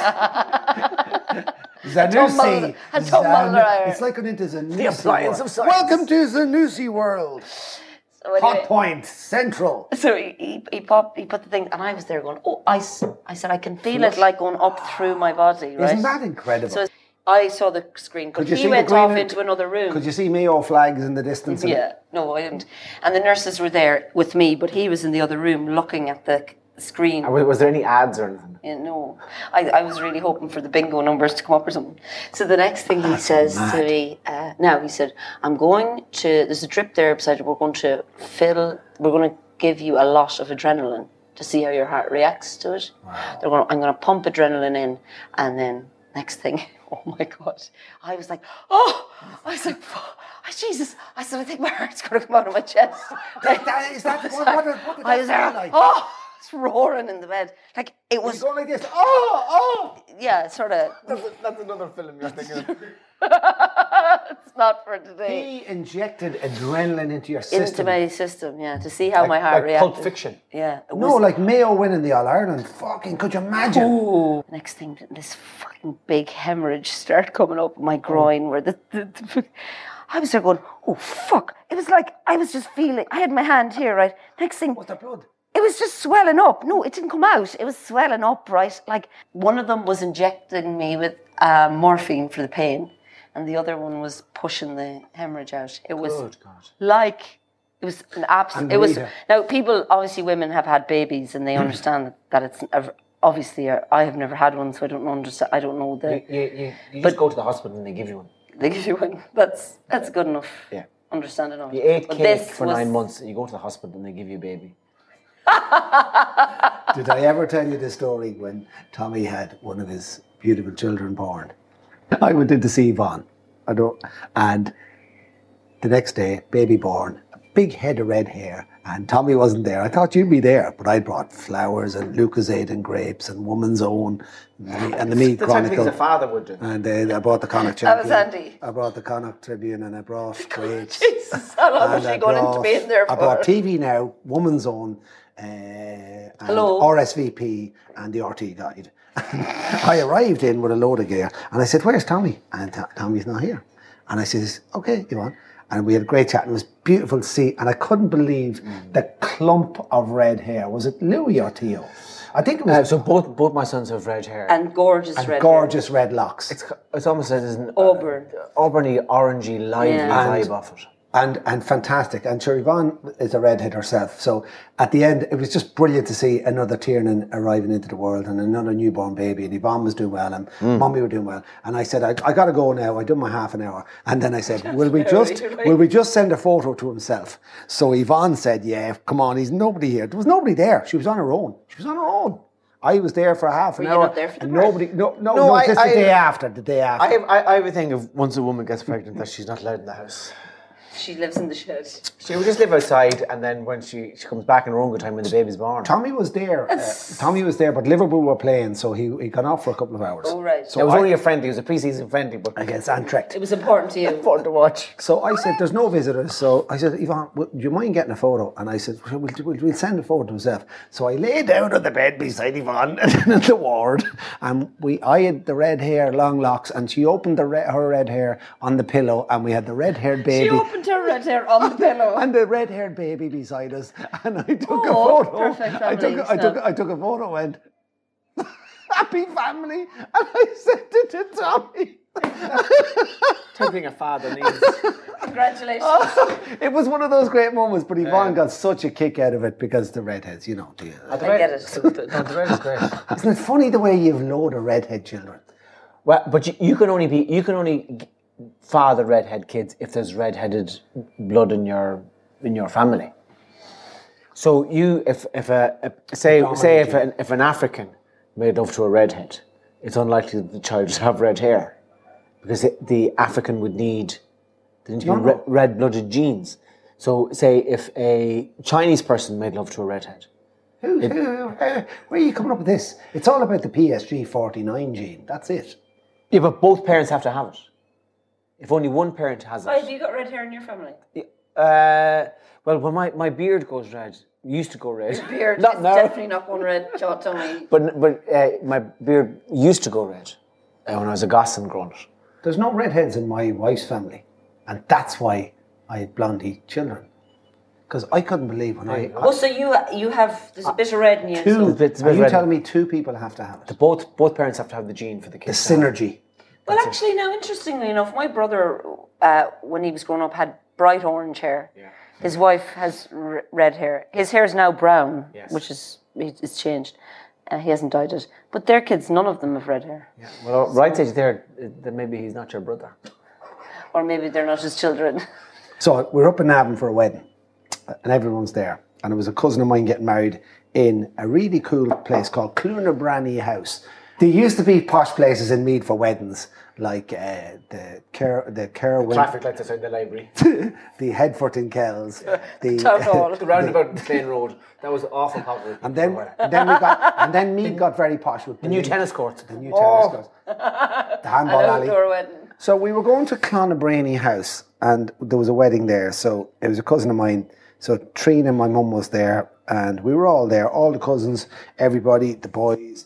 Zanussi. A tumble- a It's like going into Zanussi. The appliance world. of science. Welcome to Zanussi world. So anyway, Hot point central. So he, he, he, popped, he put the thing, and I was there going, oh, I, s- I said, I can feel it like going up through my body, right? Isn't that incredible? So I saw the screen, but Could you he see the went green off and- into another room. Could you see Mayo flags in the distance? Yeah, no, I didn't. And the nurses were there with me, but he was in the other room looking at the screen. Was, was there any ads or anything? Yeah, no, I, I was really hoping for the bingo numbers to come up or something. So the next thing he says to me, uh, now he said, I'm going to, there's a drip there beside you, we're going to fill, we're going to give you a lot of adrenaline to see how your heart reacts to it. Wow. They're going, I'm going to pump adrenaline in, and then Next thing, oh my God, I was like, oh, I was like, oh, Jesus. I said, I think my heart's going to come out of my chest. That, that, is that what, what, what did I that was there, feel like? oh, it's roaring in the bed. Like, it was... You're going like this, oh, oh. Yeah, sort of... That's, that's another film you're thinking of. It's not for today. He injected adrenaline into your system. Into my system, yeah, to see how like, my heart like reacted. Pulp Fiction. Yeah. It No, was, like Mayo winning the All-Ireland. Fucking, could you imagine? Ooh. Next thing, this fucking big hemorrhage started coming up my groin where the, the, the... I was there going, oh, fuck. It was like, I was just feeling... I had my hand here, right? Next thing... Was there blood? It was just swelling up. No, it didn't come out. It was swelling up, right? Like, one of them was injecting me with uh, morphine for the pain, and the other one was pushing the hemorrhage out. It was Good God. like, it was an absolute... It was... Now, people, obviously women have had babies, and they understand that, that it's... A, obviously, I have never had one, so I don't understand. I don't know the... You, you, you, you but, just go to the hospital and they give you one. They give you one. That's, that's good enough. Yeah. Understand enough. You ate But cake this for was- nine months and you go to the hospital and they give you a baby. Did I ever tell you the story when Tommy had one of his beautiful children born? I went in to see Yvonne. I don't, and the next day, baby born, a big head of red hair, and Tommy wasn't there. I thought you'd be there, but I brought flowers and Lucozade and grapes and Woman's Own and the, and the Mead The type of Chronicle. things a father would do. And uh, I brought the Connacht That was Champion. handy. I brought the Connacht Tribune and I brought grapes. Jesus, how long was And I she going into brought- being there for? I brought T V Now, Woman's Own, uh, and Hello. R S V P and the R T Guide. I arrived in with a load of gear and I said, where's Tommy? And T- Tommy's not here. And I says, okay, Yvonne. And we had a great chat and it was beautiful to see. And I couldn't believe Mm. the clump of red hair. Was it Louis or Theo? I think it was Uh, so both both my sons have red hair. And gorgeous and red gorgeous red locks. It's it's almost like there's an Auburn. uh, auburny, orangey, lively Yeah. vibe And- off it. And and fantastic. And sure, Yvonne is a redhead herself. So at the end, it was just brilliant to see another Tiernan arriving into the world and another newborn baby. And Yvonne was doing well and Mommy were doing well. And I said, I, I got to go now. I done my half an hour. And then I said, will we just will we just send a photo to himself? So Yvonne said, yeah, come on, he's nobody here. There was nobody there. She was on her own. She was on her own. I was there for half an Were you hour. not there for the and birth? nobody, no, no, No, no, I- just the I- day after, the day after. I have, I, I have a thing of once a woman gets pregnant that she's not allowed in the house. She lives in the shed. She would just live outside, and then when she, she comes back in her own good time when the baby's born. Tommy was there. Uh, Tommy was there, but Liverpool were playing, so he he got off for a couple of hours. Oh, right. So it was only a friendly, it was a pre-season friendly, but Against Antrecht. It was important to you. fun to watch. So I said, "There's no visitors." So I said, "Yvonne, w- do you mind getting a photo?" And I said, "We'll, we'll, we'll send a photo to himself." So I lay down on the bed beside Yvonne in the ward, and we I had the red hair, long locks, and she opened the re- her red hair on the pillow, and we had the red-haired baby. She opened her red hair on the pillow. And the red-haired baby beside us, and I took Oh, a photo. perfect I took, family I took, stuff. I took a photo and happy family, and I sent it to Tommy. Typing a father needs. Congratulations. It was one of those great moments, but Yvonne got such a kick out of it because the redheads, you know. The, uh, The I red- get it. No, the red is great. isn't it funny the way you've load of redhead children? Well, but you, you can only be you can only g- father redhead kids if there's redheaded blood in your in your family. So you, if if a, a say say if an, if an African made love to a redhead, it's unlikely that the child would have red hair, because it, the African would need there need to be No, no. re- red-blooded genes. So say if a Chinese person made love to a redhead, Who, who, who, where are you coming up with this? It's all about the P S G forty-nine gene. That's it. yeah, but both parents have to have it. If only one parent has it. Why have you got red hair in your family? Uh, well, when my, my beard goes red, used to go red. Beard Not is now. definitely not going red. Jaw tummy. But but uh, my beard used to go red uh, when I was a Gossan grunt. There's no redheads in my wife's family, and that's why I had blondie children. Because I couldn't believe when I... Oh, so you you have there's a bit of red in you. Two, so- bit- it's a are bit you red. telling me two people have to have it? Both both parents have to have the gene for the The kids. to have it. synergy. Well, actually, now interestingly enough, my brother, uh, when he was growing up, had bright orange hair. Yeah. His wife has r- red hair. His hair is now brown, Yes. which is it's changed. Uh, he hasn't dyed it, but their kids, none of them have red hair, Yeah. Well, right age there, uh, then maybe he's not your brother. or maybe they're not his children. So we're up in Navan for a wedding, and everyone's there. And it was a cousin of mine getting married in a really cool place called Clunabrany House. There used to be posh places in Meath for weddings, like uh, the Ker, the Kerwin, Traffic lights outside the library. the Headfort in Kells, the Town hall. The roundabout in Plain Road. That was awful popular. and then and then we got and then Meath got very posh with the, The new tennis court. the new Oh. tennis court, the handball An alley. outdoor wedding. So we were going to Clonabraney House, and there was a wedding there. So it was a cousin of mine. So Trina and my mum was there, and we were all there, all the cousins, everybody, the boys.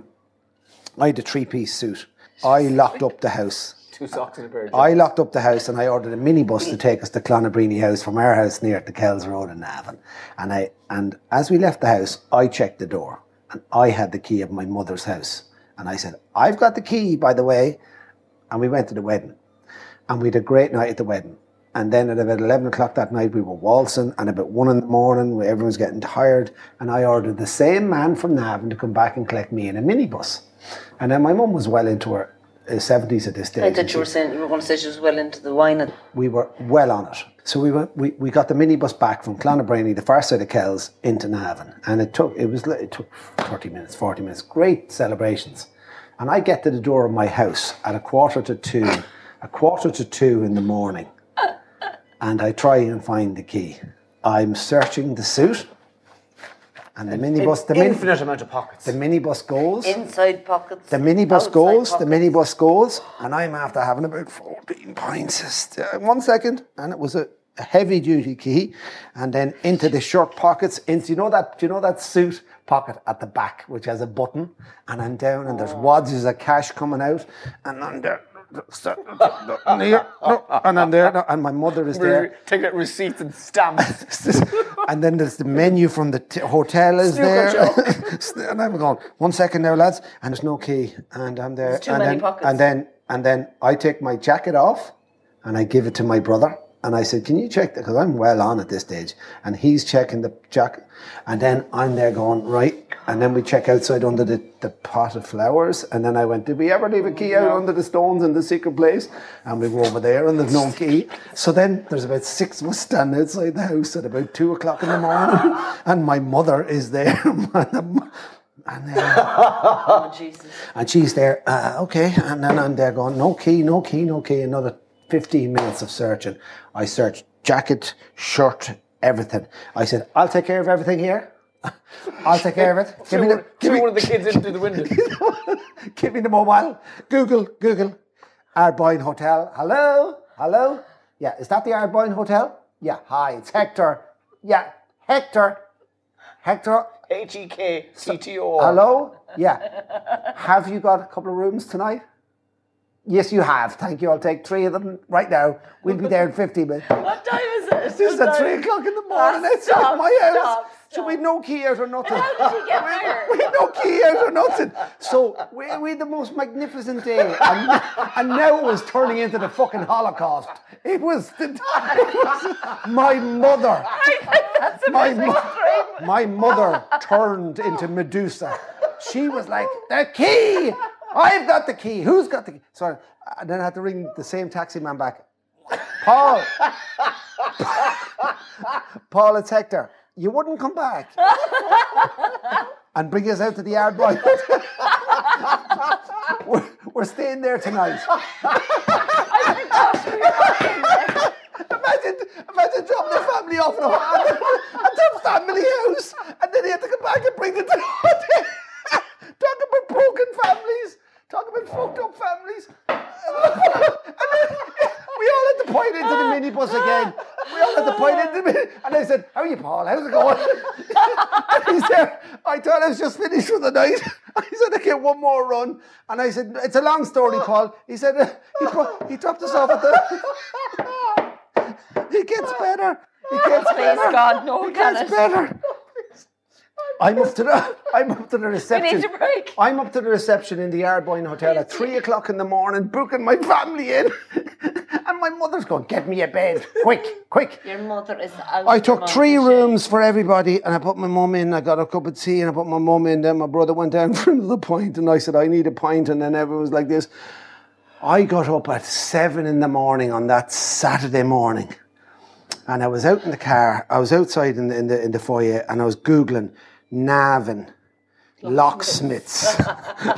I had a three-piece suit. I locked up the house. Two socks and a pair of I locked up the house, and I ordered a minibus to take us to Clonabraney House from our house near the Kells Road in Navan. And I and as we left the house, I checked the door, and I had the key of my mother's house. And I said, "I've got the key, by the way." And we went to the wedding, and we had a great night at the wedding. And then at about eleven o'clock that night, we were waltzing, and about one in the morning, everyone was getting tired, and I ordered the same man from Navan to come back and collect me in a minibus. And then my mum was well into her uh, seventies at this stage. I thought you were saying you were going to say she was well into the wine. And We were well on it. So we went, we, we got the minibus back from Clonabraney, the far side of Kells, into Navan. And it took, it was, it took thirty minutes, forty minutes, great celebrations. And I get to the door of my house at a quarter to two, a quarter to two in the morning. And I try and find the key. I'm searching the suit. And the minibus, the, min, Infinite amount of pockets. the minibus goes. inside pockets. The minibus outside goes, pockets. the minibus goes, and I'm after having about fourteen pints. Uh, One second, and it was a, a heavy duty key, and then into the shirt pockets, into you know that do you know that suit pocket at the back which has a button, and I'm down, and there's wads of cash coming out, and I'm there. And here, no, and I'm there, no, and my mother is there. Take out receipts and stamps. And then there's the menu from the t- hotel is there. And I'm going, one second now, lads, and there's no key. And I'm there. There's too and many then, pockets. And then, and then I take my jacket off and I give it to my brother. And I said, can you check that? Because I'm well on at this stage. And he's checking the jacket. And then I'm there going, right. And then we check outside under the, the pot of flowers. And then I went, did we ever leave a key out under the stones in the secret place? And we go over there and there's no key. So then there's about six of us standing outside the house at about two o'clock in the morning. And my mother is there. And, uh, Oh, Jesus. and she's there, uh, okay. And then I'm there going, no key, no key, no key. Another fifteen minutes of searching. I searched jacket, shirt, everything. I said, I'll take care of everything here. I'll take care of it. Give me the, give me, one of the kids into the window. give me the mobile. Google, Google. Ardboyne Hotel. Hello? Hello? Yeah, is that the Ardboyne Hotel? Yeah, hi, it's Hector. Yeah, Hector. Hector. H E K C T O. Hello? Yeah. Have you got a couple of rooms tonight? Yes, you have. Thank you. I'll take three of them right now. We'll be there in fifteen minutes. What time is it? This is at three o'clock in the morning. Oh, It's stop, at my house. stop, So we had no key out or nothing. How did he get there? We had no key out or nothing. So we, we had the most magnificent day. And, and now it was turning into the fucking Holocaust. It was, the, it was my mother. My, mo- my mother turned into Medusa. She was like, the key! I've got the key. Who's got the key? Sorry. And then I had to ring the same taxi man back. Paul. Paul, it's Hector. You wouldn't come back and bring us out to the Ardboyne. we're, we're staying there tonight. imagine, imagine dropping the family off in a, at the family house, and then they had to come back and bring them to the hotel. Talk about broken families. Talk about fucked up families. And then we all had to point into the minibus again. We all had to point into the minibus. And I said, how are you, Paul? How's it going? And he said, I thought I was just finished for the night. I said, I get one more run. And I said, it's a long story, Paul. He said, uh, he, pro- he dropped us off at the... It gets better. It gets Please, better. God, no, It can gets it? better. I'm up to the I'm up to the reception. We need to break. I'm up to the reception in the Ardboyne Hotel at three o'clock in the morning, booking my family in. And my mother's going, get me a bed. Quick, quick. Your mother is out. I of took her three mind. rooms for everybody and I put my mum in. I got a cup of tea and I put my mum in. Then my brother went down for another pint and I said, I need a pint. And then everyone was like this. I got up at seven in the morning on that Saturday morning. And I was out in the car. I was outside in the, in the, in the foyer and I was Googling Navan locksmiths.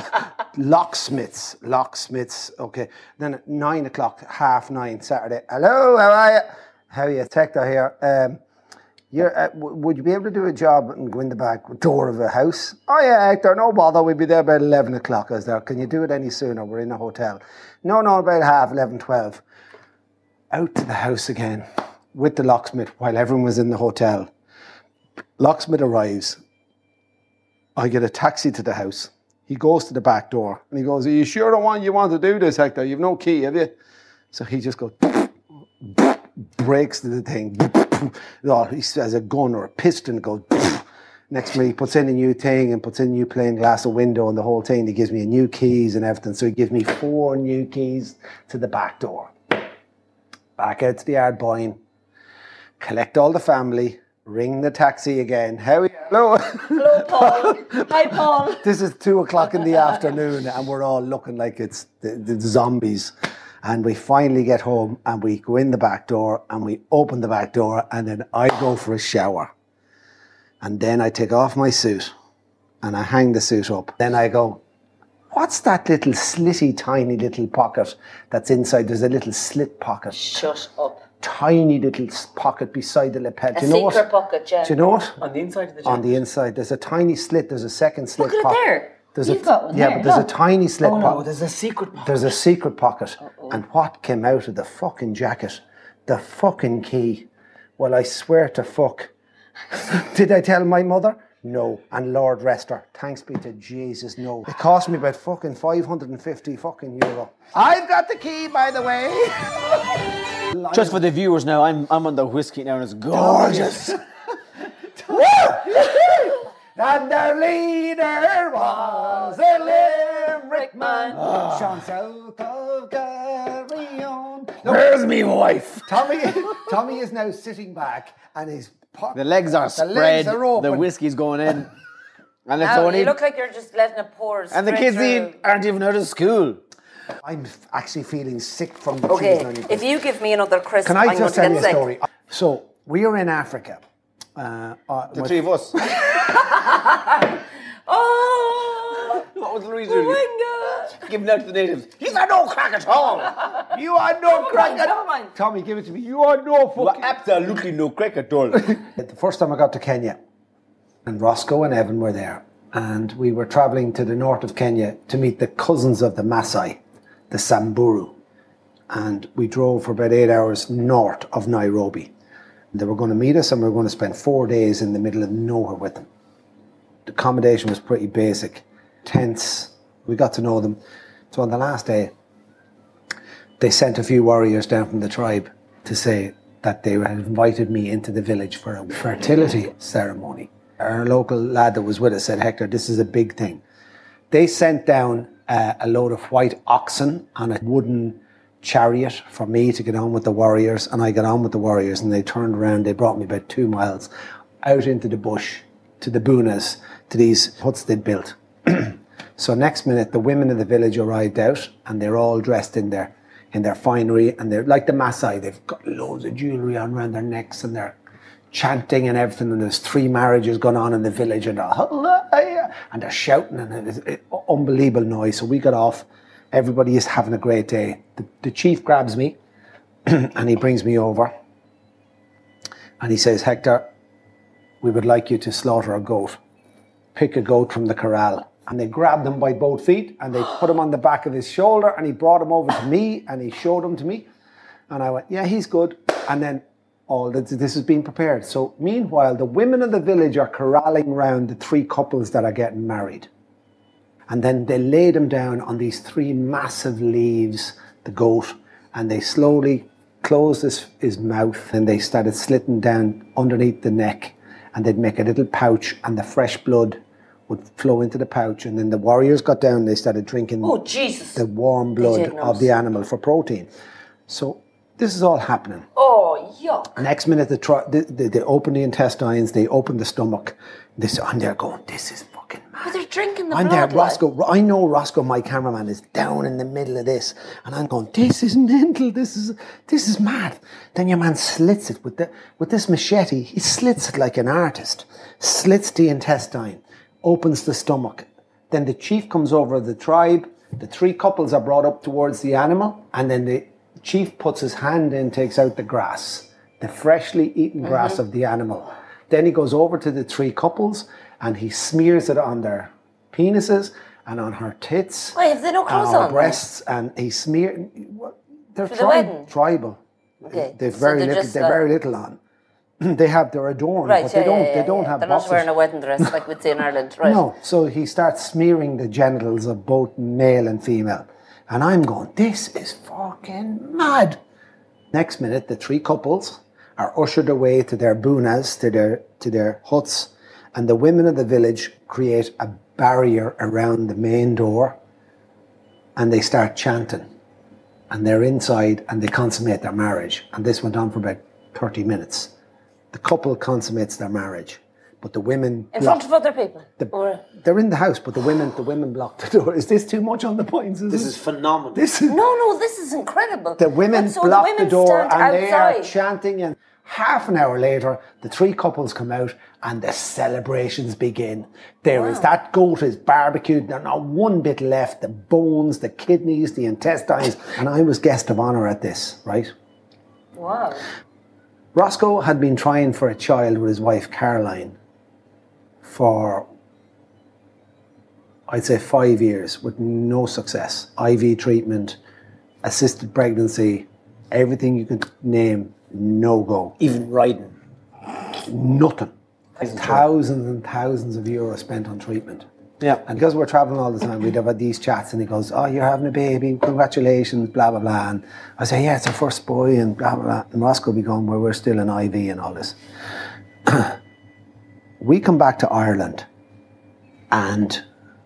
Locksmiths, locksmiths, okay. Then at nine o'clock, half nine, Saturday. Hello, how are you? How are you? Hector here. Um, you're, uh, w- would you be able to do a job and go in the back door of a house? Oh yeah, Hector, no bother. We'll be there about eleven o'clock. I was there. Can you do it any sooner? We're in a hotel. No, no, about half, eleven, twelve. Out to the house again with the locksmith while everyone was in the hotel. Locksmith arrives. I get a taxi to the house. He goes to the back door and he goes, are you sure the one you want to do this, Hector? You've no key, have you? So he just goes, breaks the thing. He has a gun or a piston, goes. Next minute he puts in a new thing and puts in a new pane glass, a window and the whole thing. He gives me new keys and everything. So he gives me four new keys to the back door. Back out to the Ardboyne, collect all the family, ring the taxi again. How are you? Hello. Hello, Paul. Hi, Paul. This is two o'clock in the afternoon and we're all looking like it's the, the zombies. And we finally get home and we go in the back door and we open the back door and then I go for a shower. And then I take off my suit and I hang the suit up. Then I go, what's that little slitty, tiny little pocket that's inside? There's a little slit pocket. Shut up. Tiny little pocket beside the lapel. A Do you know secret what? pocket, yeah. Do you know what? On the inside of the jacket. On the inside. There's a tiny slit. There's a second slit Look at pocket. it there. There's You've a, got one yeah, there. but there's Look. a tiny slit Oh no, pocket. there's a secret pocket. There's a secret pocket. And what came out of the fucking jacket? The fucking key. Well, I swear to fuck. Did I tell my mother? No. And Lord rest her. Thanks be to Jesus, no. It cost me about fucking five hundred fifty fucking euro. I've got the key, by the way. Just for the viewers now, I'm I'm on the whiskey now and it's gorgeous. And their leader was a Limerick man. Oh. Shone south of Garryon. Where's me wife? Tommy, Tommy is now sitting back and his po- The legs are the spread, legs are open. the whiskey's going in. And it's Now, only... you look like you're just letting it pour and the straight kids through. eat, aren't even out of school. I'm f- actually feeling sick from the Okay, cheese. on your if you give me another crisp, Can I'm I just going tell to you get a sick. story? So we were in Africa. Uh, uh, The my- three of us. Oh, What was the reason? oh my God. Giving out to the natives. He's a no crack at all. You are no crack mind, at never mind. Tommy, give it to me. You are no You fucking... are absolutely no crack at all. The first time I got to Kenya, and Roscoe and Evan were there, and we were travelling to the north of Kenya to meet the cousins of the Maasai, the Samburu, and we drove for about eight hours north of Nairobi. They were going to meet us and we were going to spend four days in the middle of nowhere with them. The accommodation was pretty basic, tents, we got to know them. So on the last day, they sent a few warriors down from the tribe to say that they had invited me into the village for a fertility ceremony. Our local lad that was with us said, Hector, this is a big thing. They sent down uh, a load of white oxen on a wooden chariot for me to get on with the warriors, and I got on with the warriors, and they turned around, they brought me about two miles out into the bush to the Bunas, to these huts they'd built. So next minute the women of the village arrived out and they're all dressed in their in their finery, and they're like the Maasai, they've got loads of jewellery on around their necks and they're chanting and everything, and there's three marriages going on in the village and they're, and they're shouting and it's it, unbelievable noise. So we got off, everybody is having a great day. The, the chief grabs me and he brings me over and he says, Hector, we would like you to slaughter a goat. Pick a goat from the corral. And they grabbed him by both feet and they put him on the back of his shoulder and he brought him over to me and he showed him to me. And I went, yeah, he's good. And then all this, this is being prepared. So meanwhile, the women of the village are corralling around the three couples that are getting married. And then they laid him down on these three massive leaves, the goat, and they slowly closed his, his mouth and they started slitting down underneath the neck, and they'd make a little pouch and the fresh blood would flow into the pouch, and then the warriors got down and they started drinking Oh, Jesus. the warm blood of the animal for protein. So this is all happening. Oh, yuck. Next minute, they, try, they, they, they open the intestines, they open the stomach. They say, I'm there going, this is fucking mad. But they're drinking the I'm blood. there, Roscoe. I know Roscoe, my cameraman, is down in the middle of this, and I'm going, this is mental. This is this is mad. Then your man slits it with the with this machete. He slits it like an artist. Slits the intestine, opens the stomach, Then the chief comes over the tribe. The three couples are brought up towards the animal, and then the chief puts his hand in, takes out the grass, the freshly eaten grass mm-hmm. of the animal. Then he goes over to the three couples and he smears it on their penises and on her tits. Why, have they no clothes and on on? her breasts, and he smeared. They're For tri- the tribal. Okay. They've So very they're little. just, They're uh, very little on. They have they're adorned, Right, but yeah, they don't. yeah, yeah, they don't yeah. have. They're boxers. not wearing a wedding dress like we'd say in Ireland, right? No. So he starts smearing the genitals of both male and female, and I'm going, this is fucking mad. Next minute, the three couples are ushered away to their bunas, to their to their huts, and the women of the village create a barrier around the main door, and they start chanting, and they're inside, and they consummate their marriage. And this went on for about thirty minutes. The couple consummates their marriage, but the women In block, front of other people? the, Or... they're in the house, but the women the women block the door. Is this too much on the points? Is This it? is phenomenal. This is No, no, this is incredible. the women But so block the, the, women door and stand they are outside. chanting, and half an hour later the three couples come out and the celebrations begin. There Wow. is that goat is barbecued, there's not one bit left, the bones, the kidneys, the intestines, and I was guest of honour at this, right? Wow. Roscoe had been trying for a child with his wife Caroline for, I'd say, five years with no success. I V treatment, assisted pregnancy, everything you could name, no go. Even riding. Nothing. Thousands and thousands of euros spent on treatment. Yeah. And because we're travelling all the time, we'd have had these chats and he goes, oh, you're having a baby, congratulations, blah, blah, blah. And I say, yeah, it's our first boy and blah, blah, blah. And Roscoe would be going, well, we're still in I V and all this. We come back to Ireland and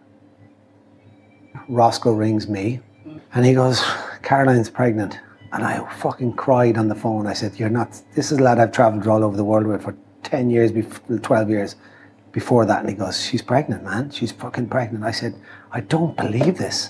Roscoe rings me and he goes, Caroline's pregnant. And I fucking cried on the phone. I said, you're not, this is a lad I've travelled all over the world with for ten years, twelve years. Before that, and he goes, she's pregnant, man. She's fucking pregnant. I said, I don't believe this.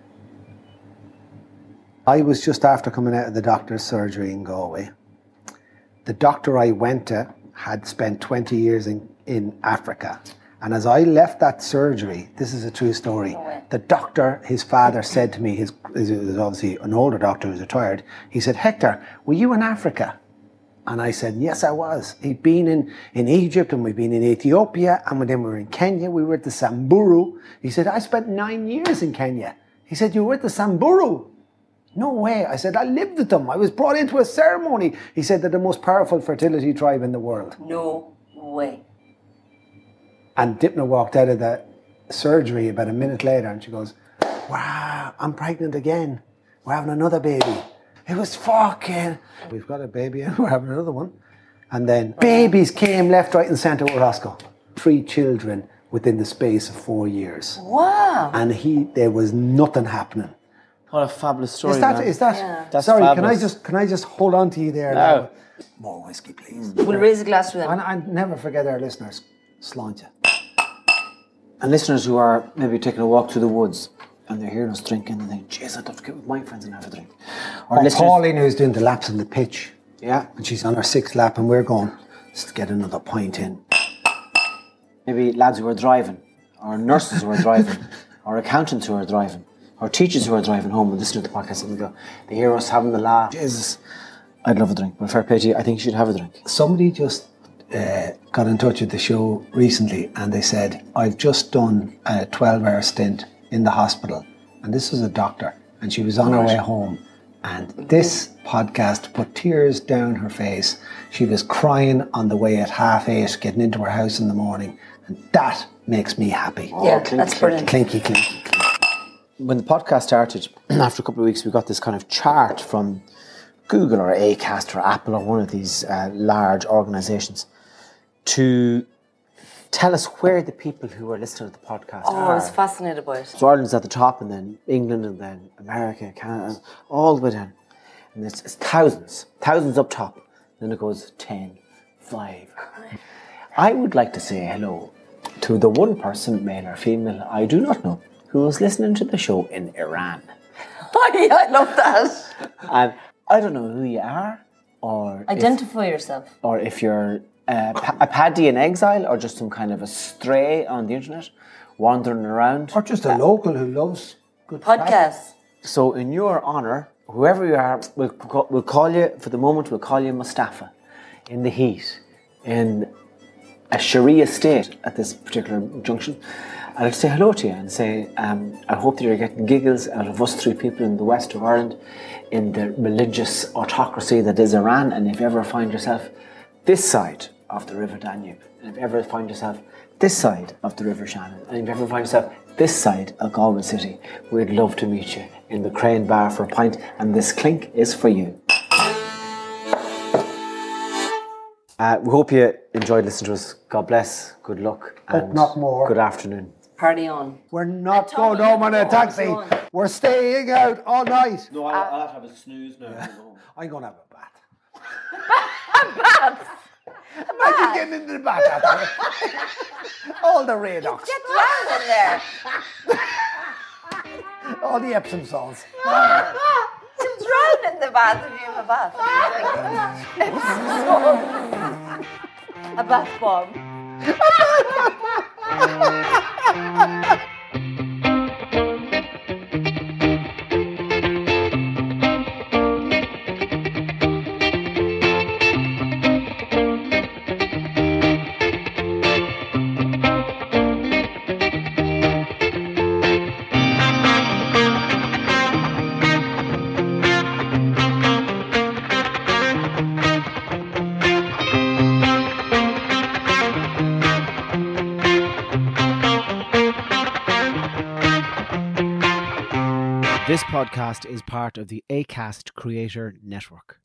I was just after coming out of the doctor's surgery in Galway. The doctor I went to had spent twenty years in, in Africa. And as I left that surgery, this is a true story, the doctor, his father said to me, his, his was obviously an older doctor who's retired, he said, Hector, were you in Africa? And I said, yes, I was. He'd been in, in Egypt and we'd been in Ethiopia and then we were in Kenya. We were at the Samburu. He said, I spent nine years in Kenya. He said, you were at the Samburu? No way. I said, I lived with them. I was brought into a ceremony. He said, they're the most powerful fertility tribe in the world. No way. And Dipna walked out of the surgery about a minute later and she goes, wow, I'm pregnant again. We're having another baby. It was fucking... We've got a baby and we're having another one. And then babies came left, right and centre with Roscoe. Three children within the space of four years. Wow. And he, there was nothing happening. What a fabulous story, Is that, man. is that, Yeah. That's sorry, fabulous. can I just can I just hold on to you there No. now? More whiskey, please. We'll raise a glass to them. And I never forget our listeners. Sláinte. And listeners who are maybe taking a walk through the woods and they're hearing us drinking and they think, jeez, I'd love to get with my friends and have a drink. Or Or listeners, Pauline, who's doing the laps on the pitch. yeah, And she's on her sixth lap and we're going, let's get another pint in. maybe lads who are driving, or nurses who are driving, or accountants who are driving, or teachers who are driving home and listening to the podcast and they go, they hear us having the laugh. Jesus, I'd love a drink, but fair play to you, I think you should have a drink. Somebody just uh, got in touch with the show recently and they said, I've just done a twelve hour stint in the hospital. And this was a doctor and she was on her way home. And this podcast put tears down her face. She was crying on the way at half eight, getting into her house in the morning. And that makes me happy. Yeah, that's brilliant. Clinky, clinky, clinky. When the podcast started, after a couple of weeks, we got this kind of chart from Google or Acast or Apple or one of these uh, large organisations to tell us where the people who are listening to the podcast Oh, are. I was fascinated by it. So Ireland's at the top, and then England, and then America, Canada, all the way down. And it's, it's thousands, thousands up top. Then it goes ten, five. I would like to say hello to the one person, male or female, I do not know, who is listening to the show in Iran. I love that. And I don't know who you are, or Identify yourself. if, or if you're uh, pa- a paddy in exile, or just some kind of a stray on the internet. wandering around. Or just a local who loves good Podcasts. So in your honour, whoever you are, we'll, we'll call you, for the moment, we'll call you Mustafa, in the heat, in a Sharia state at this particular junction. I'd like to say hello to you and say, um, I hope that you're getting giggles out of us three people in the west of Ireland, in the religious autocracy that is Iran. And if you ever find yourself this side of the River Danube, and if you ever find yourself this side of the River Shannon, and if you ever find yourself this side of Galway City, we'd love to meet you in the Crane Bar for a pint, and this clink is for you. Uh, we hope you enjoyed listening to us. God bless, good luck, and but not more. Good afternoon. Party on. We're not going home on a taxi. We're staying out all night. No, I'll, I'll have to have a snooze now. Yeah. I'm going to have a bath. A bath? Imagine getting into the bath after all the redox. Get drowned in there. All the Epsom salts. You'll drown in the bath if you have a bath. A bath bomb. This podcast is part of the Acast Creator Network.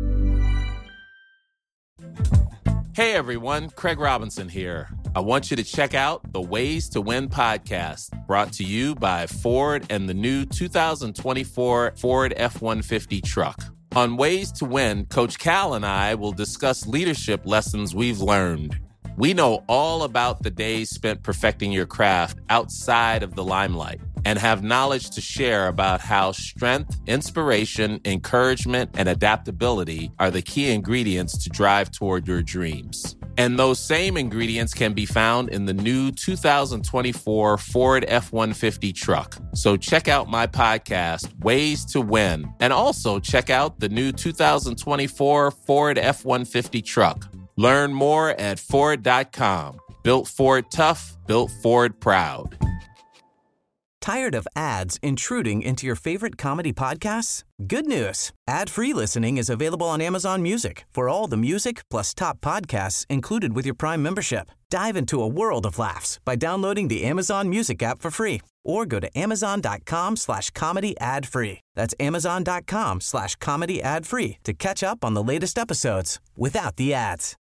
Hey everyone, Craig Robinson here. I want you to check out the Ways to Win podcast, brought to you by Ford and the new two thousand twenty-four Ford F one fifty truck. On Ways to Win, Coach Cal and I will discuss leadership lessons we've learned. We know all about the days spent perfecting your craft outside of the limelight and have knowledge to share about how strength, inspiration, encouragement, and adaptability are the key ingredients to drive toward your dreams. And those same ingredients can be found in the new two thousand twenty-four Ford F one fifty truck. So check out my podcast, Ways to Win, and also check out the new two thousand twenty-four Ford F one fifty truck. Learn more at Ford dot com. Built Ford tough, built Ford proud. Tired of ads intruding into your favorite comedy podcasts? Good news. Ad-free listening is available on Amazon Music for all the music plus top podcasts included with your Prime membership. Dive into a world of laughs by downloading the Amazon Music app for free or go to amazon.com slash comedy ad free. That's amazon.com slash comedy ad free to catch up on the latest episodes without the ads.